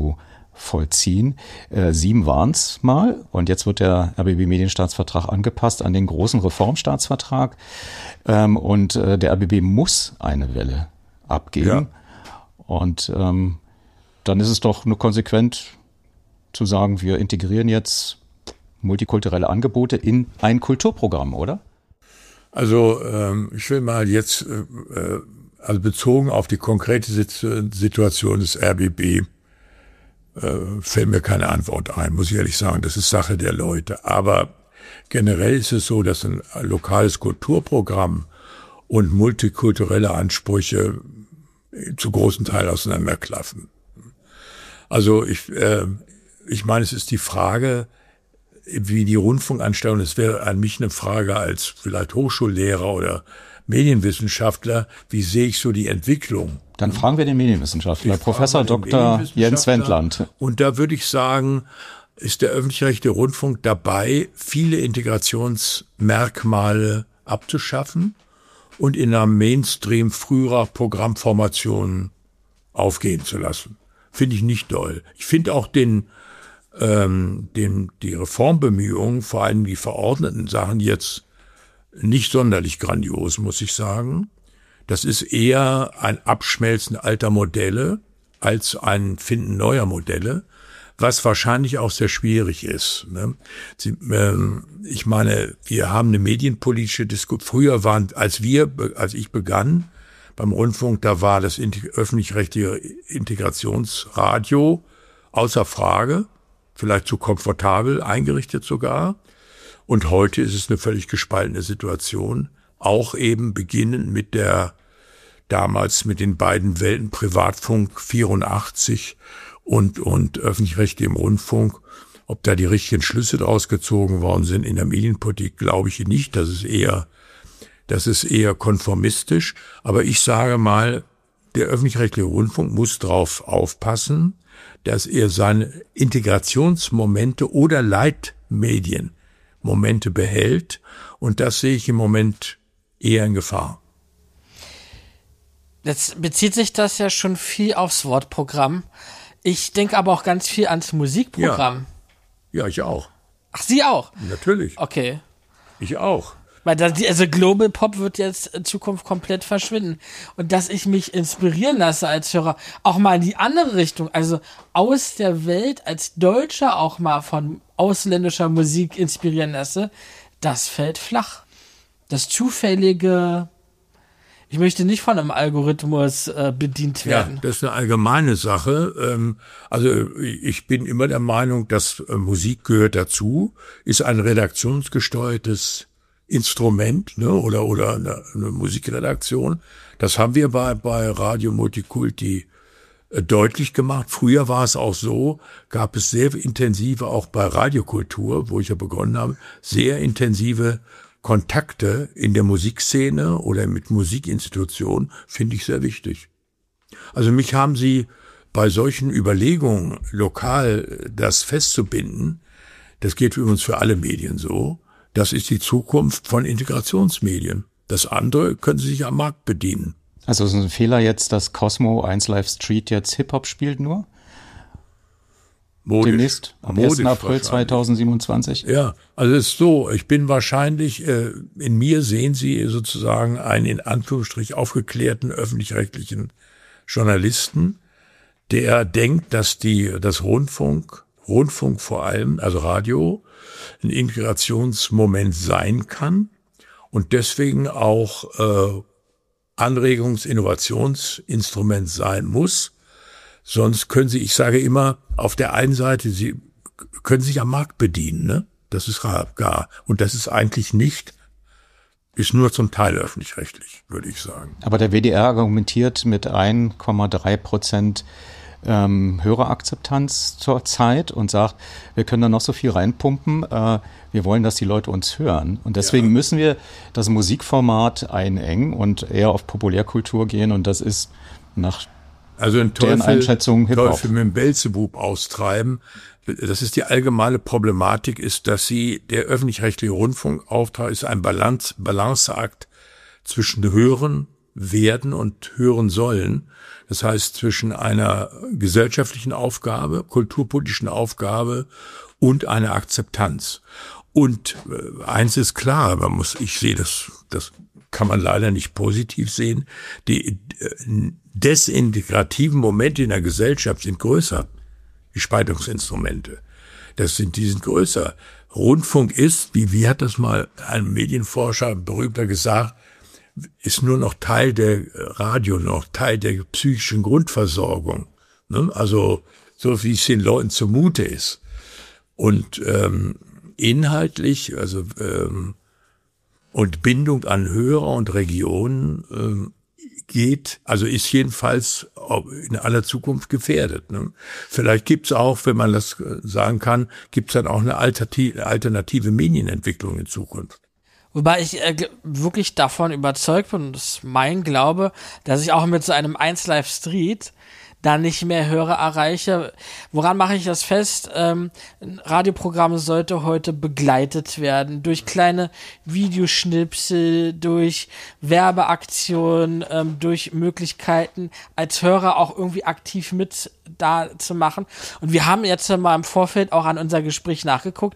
vollziehen. 7 waren es mal und jetzt wird der RBB-Medienstaatsvertrag angepasst an den großen Reformstaatsvertrag und der RBB muss eine Welle abgeben. Ja. Und dann ist es doch nur konsequent zu sagen, wir integrieren jetzt multikulturelle Angebote in ein Kulturprogramm, oder? Also ich will mal jetzt, also bezogen auf die konkrete Situation des RBB, fällt mir keine Antwort ein, muss ich ehrlich sagen. Das ist Sache der Leute. Aber generell ist es so, dass ein lokales Kulturprogramm und multikulturelle Ansprüche zu großen Teil auseinanderklaffen. Also ich meine, es ist die Frage, wie die Rundfunkanstellung, es wäre an mich eine Frage als vielleicht Hochschullehrer oder Medienwissenschaftler, wie sehe ich so die Entwicklung? Dann fragen wir den Medienwissenschaftler, Professor Dr. Jens Wendland. Und da würde ich sagen, ist der öffentlich-rechtliche Rundfunk dabei, viele Integrationsmerkmale abzuschaffen und in einer Mainstream früherer Programmformationen aufgehen zu lassen. Finde ich nicht doll. Ich finde auch die Reformbemühungen, vor allem die verordneten Sachen jetzt nicht sonderlich grandios, muss ich sagen. Das ist eher ein Abschmelzen alter Modelle als ein Finden neuer Modelle, was wahrscheinlich auch sehr schwierig ist. Ich meine, wir haben eine medienpolitische Diskussion. Früher als ich begann beim Rundfunk, da war das öffentlich-rechtliche Integrationsradio außer Frage, vielleicht zu komfortabel eingerichtet sogar. Und heute ist es eine völlig gespaltene Situation. Auch eben beginnend mit damals mit den beiden Welten Privatfunk 84 und öffentlich-rechtlich im Rundfunk. Ob da die richtigen Schlüsse draus gezogen worden sind in der Medienpolitik, glaube ich nicht. Das ist eher konformistisch. Aber ich sage mal, der öffentlich-rechtliche Rundfunk muss drauf aufpassen, dass er seine Integrationsmomente oder Leitmedienmomente behält. Und das sehe ich im Moment eher in Gefahr. Jetzt bezieht sich das ja schon viel aufs Wortprogramm. Ich denke aber auch ganz viel ans Musikprogramm. Ja, ich auch. Ach, Sie auch? Natürlich. Okay. Ich auch. Weil also Global Pop wird jetzt in Zukunft komplett verschwinden. Und dass ich mich inspirieren lasse als Hörer, auch mal in die andere Richtung, also aus der Welt als Deutscher auch mal von ausländischer Musik inspirieren lasse, das fällt flach. Das Zufällige, ich möchte nicht von einem Algorithmus bedient werden. Ja, das ist eine allgemeine Sache. Also ich bin immer der Meinung, dass Musik gehört dazu, ist ein redaktionsgesteuertes Instrument, ne, oder eine Musikredaktion. Das haben wir bei Radio Multikulti deutlich gemacht. Früher war es auch so, gab es sehr intensive, auch bei Radiokultur, wo ich ja begonnen habe, sehr intensive Kontakte in der Musikszene oder mit Musikinstitutionen, finde ich sehr wichtig. Also mich haben Sie bei solchen Überlegungen, lokal das festzubinden, das geht übrigens für alle Medien so, das ist die Zukunft von Integrationsmedien. Das andere können Sie sich am Markt bedienen. Also ist es ein Fehler jetzt, dass Cosmo 1 Live Street jetzt Hip-Hop spielt nur? Modisch. Demnächst, am 1. April 2027? Ja, also es ist so, ich bin wahrscheinlich, in mir sehen Sie sozusagen einen in Anführungsstrich aufgeklärten öffentlich-rechtlichen Journalisten, der denkt, dass das Rundfunk vor allem, also Radio, ein Integrationsmoment sein kann und deswegen auch Anregungs-Innovationsinstrument sein muss. Sonst können Sie, ich sage immer, auf der einen Seite, Sie können sich am Markt bedienen, ne? Das ist gar. Und das ist eigentlich nicht, ist nur zum Teil öffentlich-rechtlich, würde ich sagen. Aber der WDR argumentiert mit 1,3% Hörerakzeptanz zurzeit und sagt, wir können da noch so viel reinpumpen, wir wollen, dass die Leute uns hören. Und deswegen müssen wir das Musikformat einengen und eher auf Populärkultur gehen und das ist nach deren Einschätzung Hip-Hop. Teufel mit dem Beelzebub austreiben. Das ist die allgemeine Problematik, ist, dass der öffentlich-rechtliche Rundfunkauftrag ist ein Balanceakt zwischen Hören werden und hören sollen. Das heißt, zwischen einer gesellschaftlichen Aufgabe, kulturpolitischen Aufgabe und einer Akzeptanz. Und eins ist klar, ich sehe das kann man leider nicht positiv sehen, die desintegrativen Momente in der Gesellschaft sind größer, die Spaltungsinstrumente. Die sind größer. Rundfunk ist, wie hat das mal ein Medienforscher, berühmter gesagt, ist nur noch Teil der Radio, noch Teil der psychischen Grundversorgung. Ne? Also so wie es den Leuten zumute ist. Und inhaltlich, und Bindung an Hörer und Regionen ist jedenfalls in aller Zukunft gefährdet. Ne? Vielleicht gibt's auch, wenn man das sagen kann, gibt's dann auch eine alternative Medienentwicklung in Zukunft. Wobei ich wirklich davon überzeugt bin, und das ist mein Glaube, dass ich auch mit so einem 1 Live Street dann nicht mehr Hörer erreiche. Woran mache ich das fest? Ein Radioprogramm sollte heute begleitet werden durch kleine Videoschnipsel, durch Werbeaktionen, durch Möglichkeiten, als Hörer auch irgendwie aktiv mit da zu machen. Und wir haben jetzt mal im Vorfeld auch an unser Gespräch nachgeguckt.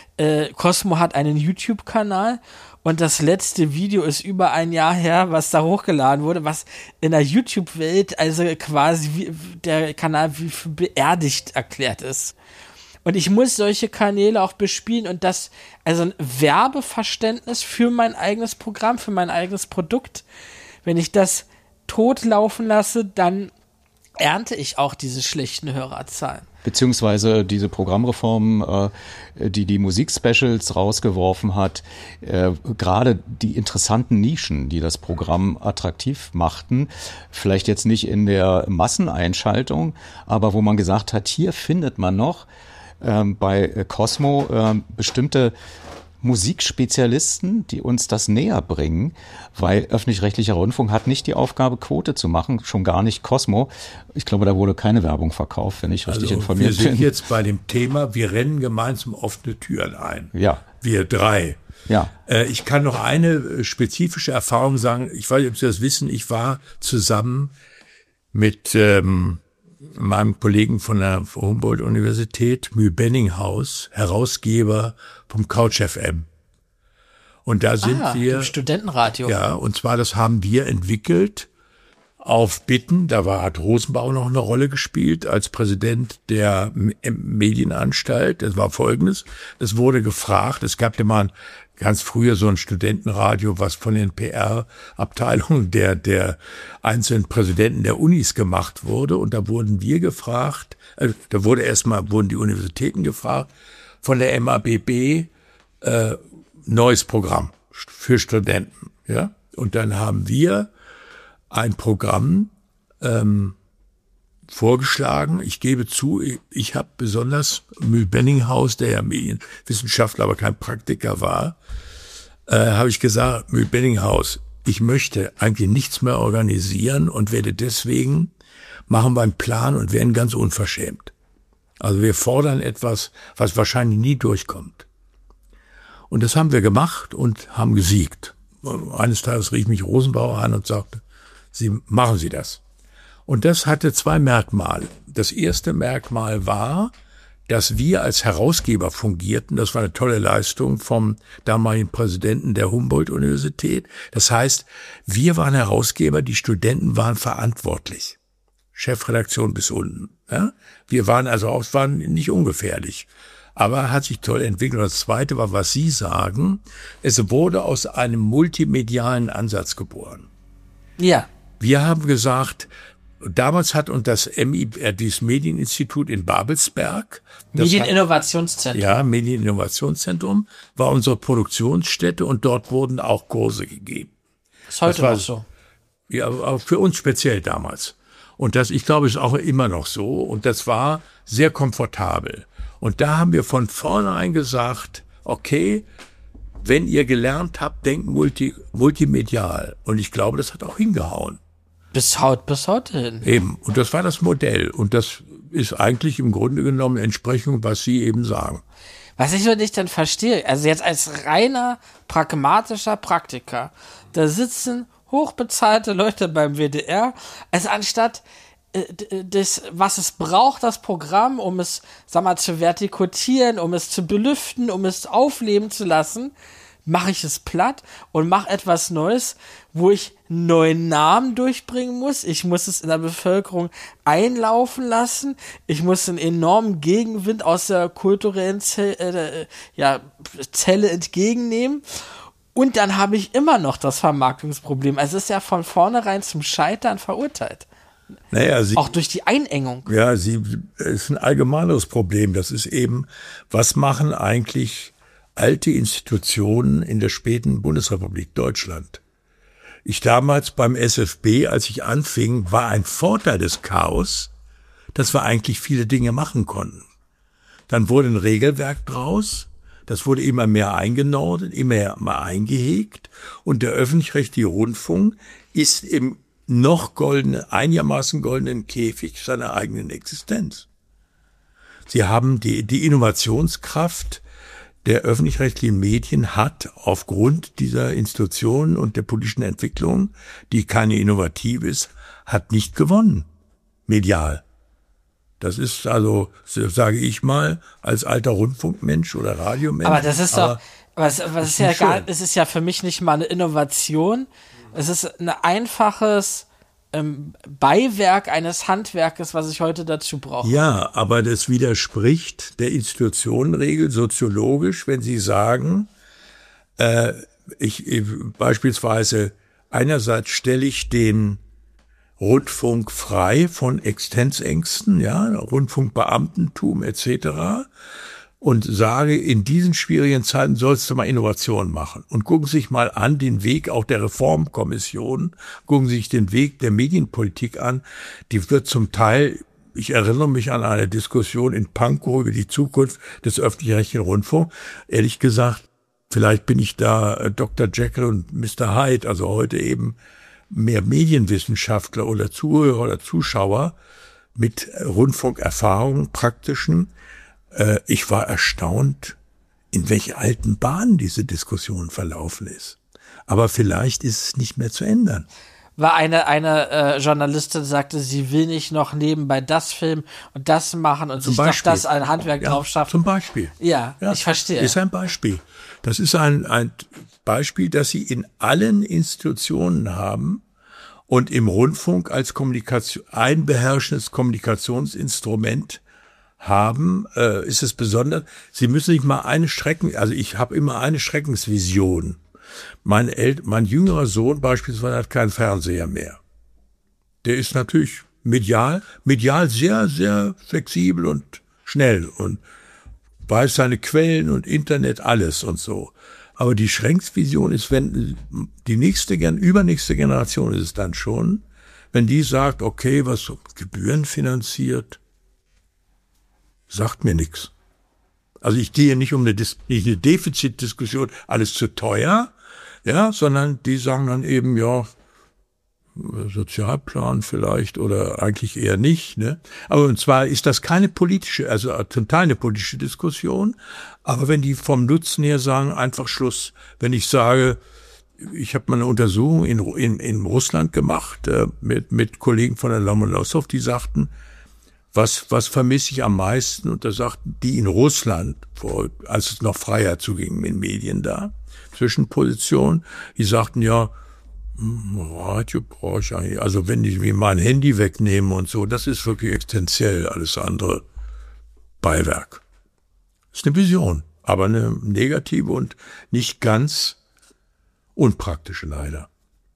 Cosmo hat einen YouTube-Kanal und das letzte Video ist über ein Jahr her, was da hochgeladen wurde, was in der YouTube-Welt also quasi wie der Kanal wie beerdigt erklärt ist. Und ich muss solche Kanäle auch bespielen und das, also ein Werbeverständnis für mein eigenes Programm, für mein eigenes Produkt, wenn ich das totlaufen lasse, dann ernte ich auch diese schlechten Hörerzahlen. Beziehungsweise diese Programmreform, die Musikspecials rausgeworfen hat, gerade die interessanten Nischen, die das Programm attraktiv machten, vielleicht jetzt nicht in der Masseneinschaltung, aber wo man gesagt hat, hier findet man noch bei Cosmo bestimmte Musikspezialisten, die uns das näher bringen, weil öffentlich-rechtlicher Rundfunk hat nicht die Aufgabe, Quote zu machen, schon gar nicht Cosmo. Ich glaube, da wurde keine Werbung verkauft, wenn ich richtig informiert bin. Wir sind jetzt bei dem Thema, wir rennen gemeinsam offene Türen ein. Ja. Wir drei. Ja. Ich kann noch eine spezifische Erfahrung sagen. Ich weiß nicht, ob Sie das wissen. Ich war zusammen mit meinem Kollegen von der Humboldt-Universität, Mühl-Benninghaus, Herausgeber vom Couch FM. Und da sind wir. Studentenradio. Ja, und zwar, das haben wir entwickelt auf Bitten. Da hat Rosenbauer noch eine Rolle gespielt als Präsident der Medienanstalt. Das war Folgendes. Es wurde gefragt, es gab ja mal ganz früher so ein Studentenradio, was von den PR-Abteilungen der einzelnen Präsidenten der Unis gemacht wurde. Und da wurden wir gefragt, wurden die Universitäten gefragt, von der MABB, neues Programm für Studenten, ja. Und dann haben wir ein Programm, vorgeschlagen. Ich gebe zu, ich habe besonders Mühl-Benninghaus, der ja Medienwissenschaftler, aber kein Praktiker war, habe ich gesagt, Mühl-Benninghaus, ich möchte eigentlich nichts mehr organisieren und machen wir einen Plan und werden ganz unverschämt. Also wir fordern etwas, was wahrscheinlich nie durchkommt. Und das haben wir gemacht und haben gesiegt. Eines Tages rief mich Rosenbauer an und sagte, machen Sie das. Und das hatte zwei Merkmale. Das erste Merkmal war, dass wir als Herausgeber fungierten. Das war eine tolle Leistung vom damaligen Präsidenten der Humboldt-Universität. Das heißt, wir waren Herausgeber, die Studenten waren verantwortlich. Chefredaktion bis unten. Ja? Wir waren waren nicht ungefährlich. Aber hat sich toll entwickelt. Und das Zweite war, was Sie sagen, es wurde aus einem multimedialen Ansatz geboren. Ja. Wir haben gesagt, damals hat uns das dieses Medieninstitut in Babelsberg. Medieninnovationszentrum. Ja, Medieninnovationszentrum war unsere Produktionsstätte und dort wurden auch Kurse gegeben. Ist heute noch so. Ja, auch für uns speziell damals. Und das, ich glaube, ist auch immer noch so. Und das war sehr komfortabel. Und da haben wir von vornherein gesagt, okay, wenn ihr gelernt habt, denkt multimedial. Und ich glaube, das hat auch hingehauen. Bis heute hin. Eben. Und das war das Modell. Und das ist eigentlich im Grunde genommen Entsprechung, was Sie eben sagen. Was ich so nicht dann verstehe, also jetzt als reiner pragmatischer Praktiker, da sitzen hochbezahlte Leute beim WDR. Also anstatt was es braucht, das Programm, um es, sag mal, zu vertikutieren, um es zu belüften, um es aufleben zu lassen, mache ich es platt und mache etwas Neues, wo ich einen neuen Namen durchbringen muss. Ich muss es in der Bevölkerung einlaufen lassen. Ich muss einen enormen Gegenwind aus der kulturellen Zelle entgegennehmen. Und dann habe ich immer noch das Vermarktungsproblem. Also es ist ja von vornherein zum Scheitern verurteilt. Naja, auch durch die Einengung. Ja, es ist ein allgemeineres Problem. Das ist eben, was machen eigentlich alte Institutionen in der späten Bundesrepublik Deutschland? Ich damals beim SFB, als ich anfing, war ein Vorteil des Chaos, dass wir eigentlich viele Dinge machen konnten. Dann wurde ein Regelwerk draus, das wurde immer mehr eingenordet, immer mehr eingehegt, und der öffentlich-rechtliche Rundfunk ist im noch einigermaßen goldenen Käfig seiner eigenen Existenz. Sie haben die Innovationskraft der öffentlich-rechtlichen Medien hat aufgrund dieser Institutionen und der politischen Entwicklung, die keine innovativ ist, hat nicht gewonnen, medial. Das ist also, sage ich mal, als alter Rundfunkmensch oder Radiomensch. Aber das ist doch, es ist ja für mich nicht mal eine Innovation. Es ist ein einfaches Beiwerk eines Handwerkes, was ich heute dazu brauche. Ja, aber das widerspricht der Institutionenregel soziologisch, wenn Sie sagen, beispielsweise einerseits stelle ich den Rundfunk frei von Existenzängsten, ja, Rundfunkbeamtentum etc., und sage, in diesen schwierigen Zeiten sollst du mal Innovation machen. Und gucken Sie sich mal an den Weg auch der Reformkommission, gucken Sie sich den Weg der Medienpolitik an. Die wird zum Teil, ich erinnere mich an eine Diskussion in Pankow über die Zukunft des öffentlich-rechtlichen Rundfunks. Ehrlich gesagt, vielleicht bin ich da Dr. Jekyll und Mr. Hyde, also heute eben mehr Medienwissenschaftler oder Zuhörer oder Zuschauer mit Rundfunkerfahrungen, praktischen. Ich war erstaunt, in welche alten Bahnen diese Diskussion verlaufen ist. Aber vielleicht ist es nicht mehr zu ändern. War eine Journalistin sagte, sie will nicht noch nebenbei das filmen und das machen und sich noch das ein Handwerk drauf schaffen. Zum Beispiel. Ja, ich verstehe. Ist ein Beispiel. Das ist ein Beispiel, das Sie in allen Institutionen haben und im Rundfunk als ein beherrschendes Kommunikationsinstrument haben, ist es besonders. Sie müssen sich mal ich habe immer eine Schreckensvision. Mein jüngerer Sohn beispielsweise hat keinen Fernseher mehr. Der ist natürlich medial sehr, sehr flexibel und schnell und weiß seine Quellen und Internet, alles und so. Aber die Schreckensvision ist, wenn die übernächste Generation ist es dann schon, wenn die sagt, okay, was gebührenfinanziert, sagt mir nichts. Also ich gehe nicht um eine Defizitdiskussion, alles zu teuer, ja, sondern die sagen dann eben, ja, Sozialplan vielleicht oder eigentlich eher nicht, ne? Aber und zwar ist das keine politische, also total eine politische Diskussion, aber wenn die vom Nutzen her sagen, einfach Schluss. Wenn ich sage, ich habe mal eine Untersuchung in Russland gemacht, mit Kollegen von der Lomonossow, die sagten, was vermisse ich am meisten? Und da sagten die in Russland, als es noch freier zuging mit Medien da, Zwischenpositionen, die sagten, ja, Radio brauche ich eigentlich, also wenn ich mir mein Handy wegnehme und so, das ist wirklich existenziell, alles andere Beiwerk. Das ist eine Vision, aber eine negative und nicht ganz unpraktische leider.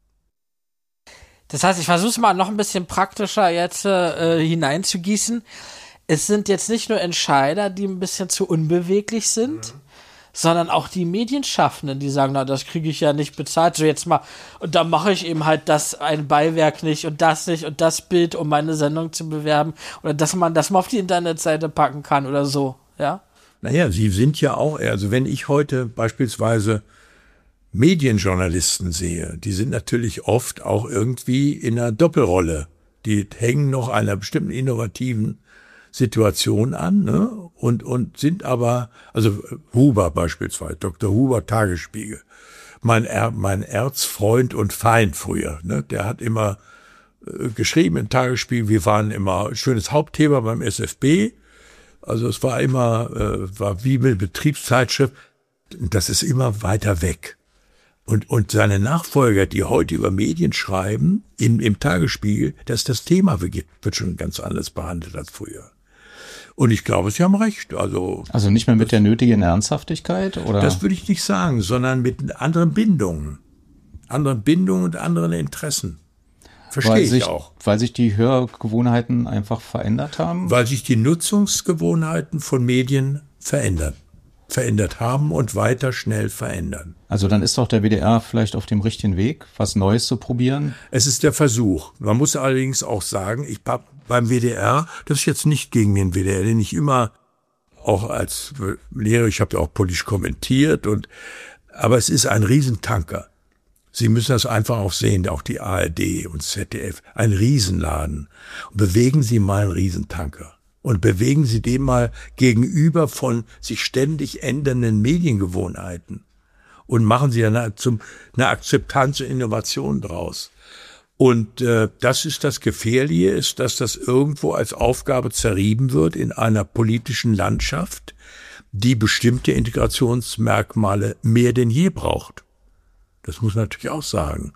Das heißt, ich versuche es mal noch ein bisschen praktischer jetzt hineinzugießen. Es sind jetzt nicht nur Entscheider, die ein bisschen zu unbeweglich sind, sondern auch die Medienschaffenden, die sagen, na, das kriege ich ja nicht bezahlt, so jetzt mal, und da mache ich eben halt das ein Beiwerk nicht und das Bild, um meine Sendung zu bewerben, oder dass man das mal auf die Internetseite packen kann oder so, ja? Naja, sie sind ja auch, also wenn ich heute beispielsweise Medienjournalisten sehe, die sind natürlich oft auch irgendwie in einer Doppelrolle. Die hängen noch einer bestimmten innovativen Situation an, ne? Und sind aber, also Huber beispielsweise, Dr. Huber, Tagesspiegel. mein Erzfreund und Feind früher. Ne? Der hat immer geschrieben im Tagesspiegel, wir waren immer schönes Hauptthema beim SFB. Also es war immer, war Wiebel, Betriebszeitschrift. Das ist immer weiter weg. Und seine Nachfolger, die heute über Medien schreiben, im Tagesspiegel, dass das Thema wird schon ganz anders behandelt als früher. Und ich glaube, Sie haben recht. Also nicht mehr mit der nötigen Ernsthaftigkeit, oder? Das würde ich nicht sagen, sondern mit anderen Bindungen. Anderen Bindungen und anderen Interessen. Verstehe ich auch. Weil sich die Hörgewohnheiten einfach verändert haben? Weil sich die Nutzungsgewohnheiten von Medien verändert haben und weiter schnell verändern. Also dann ist doch der WDR vielleicht auf dem richtigen Weg, was Neues zu probieren? Es ist der Versuch. Man muss allerdings auch sagen, ich habe beim WDR, das ist jetzt nicht gegen den WDR, den ich immer auch als Lehrer, ich habe ja auch politisch kommentiert, aber es ist ein Riesentanker. Sie müssen das einfach auch sehen, auch die ARD und ZDF, ein Riesenladen. Bewegen Sie mal einen Riesentanker. Und bewegen Sie den mal gegenüber von sich ständig ändernden Mediengewohnheiten. Und machen Sie eine Akzeptanz und Innovation draus. Und das ist das Gefährliche, ist, dass das irgendwo als Aufgabe zerrieben wird in einer politischen Landschaft, die bestimmte Integrationsmerkmale mehr denn je braucht. Das muss man natürlich auch sagen.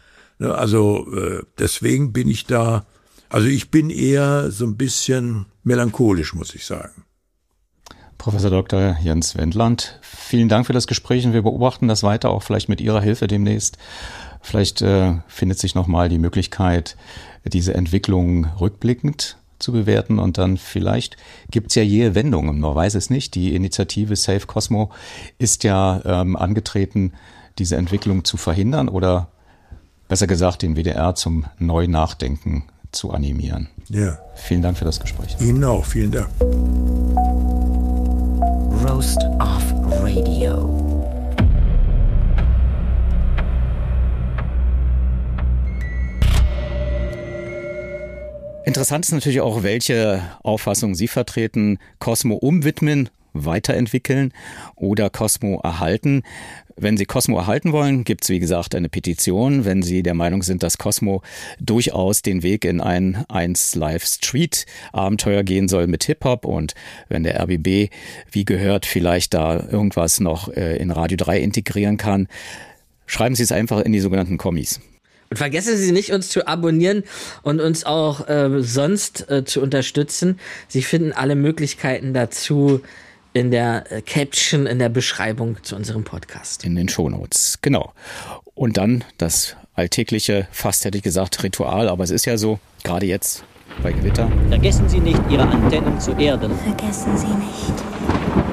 Also deswegen bin ich da, also ich bin eher so ein bisschen melancholisch, muss ich sagen. Professor Dr. Jens Wendland, vielen Dank für das Gespräch und wir beobachten das weiter, auch vielleicht mit Ihrer Hilfe demnächst. Vielleicht findet sich nochmal die Möglichkeit, diese Entwicklung rückblickend zu bewerten und dann vielleicht gibt es ja jähe Wendungen, man weiß es nicht. Die Initiative Save Cosmo ist ja angetreten, diese Entwicklung zu verhindern oder besser gesagt den WDR zum Neu-Nachdenken zu animieren. Ja. Vielen Dank für das Gespräch. Ihnen auch, vielen Dank. Roast of Radio. Interessant ist natürlich auch, welche Auffassung Sie vertreten. Cosmo umwidmen, weiterentwickeln oder Cosmo erhalten. Wenn Sie Cosmo erhalten wollen, gibt es wie gesagt eine Petition. Wenn Sie der Meinung sind, dass Cosmo durchaus den Weg in ein 1 Live Street Abenteuer gehen soll mit Hip-Hop und wenn der RBB, wie gehört, vielleicht da irgendwas noch in Radio 3 integrieren kann, schreiben Sie es einfach in die sogenannten Kommis. Und vergessen Sie nicht, uns zu abonnieren und uns auch sonst zu unterstützen. Sie finden alle Möglichkeiten dazu in der Caption, in der Beschreibung zu unserem Podcast. In den Shownotes, genau. Und dann das alltägliche, fast hätte ich gesagt, Ritual, aber es ist ja so, gerade jetzt bei Gewitter. Vergessen Sie nicht, Ihre Antennen zu erden. Vergessen Sie nicht,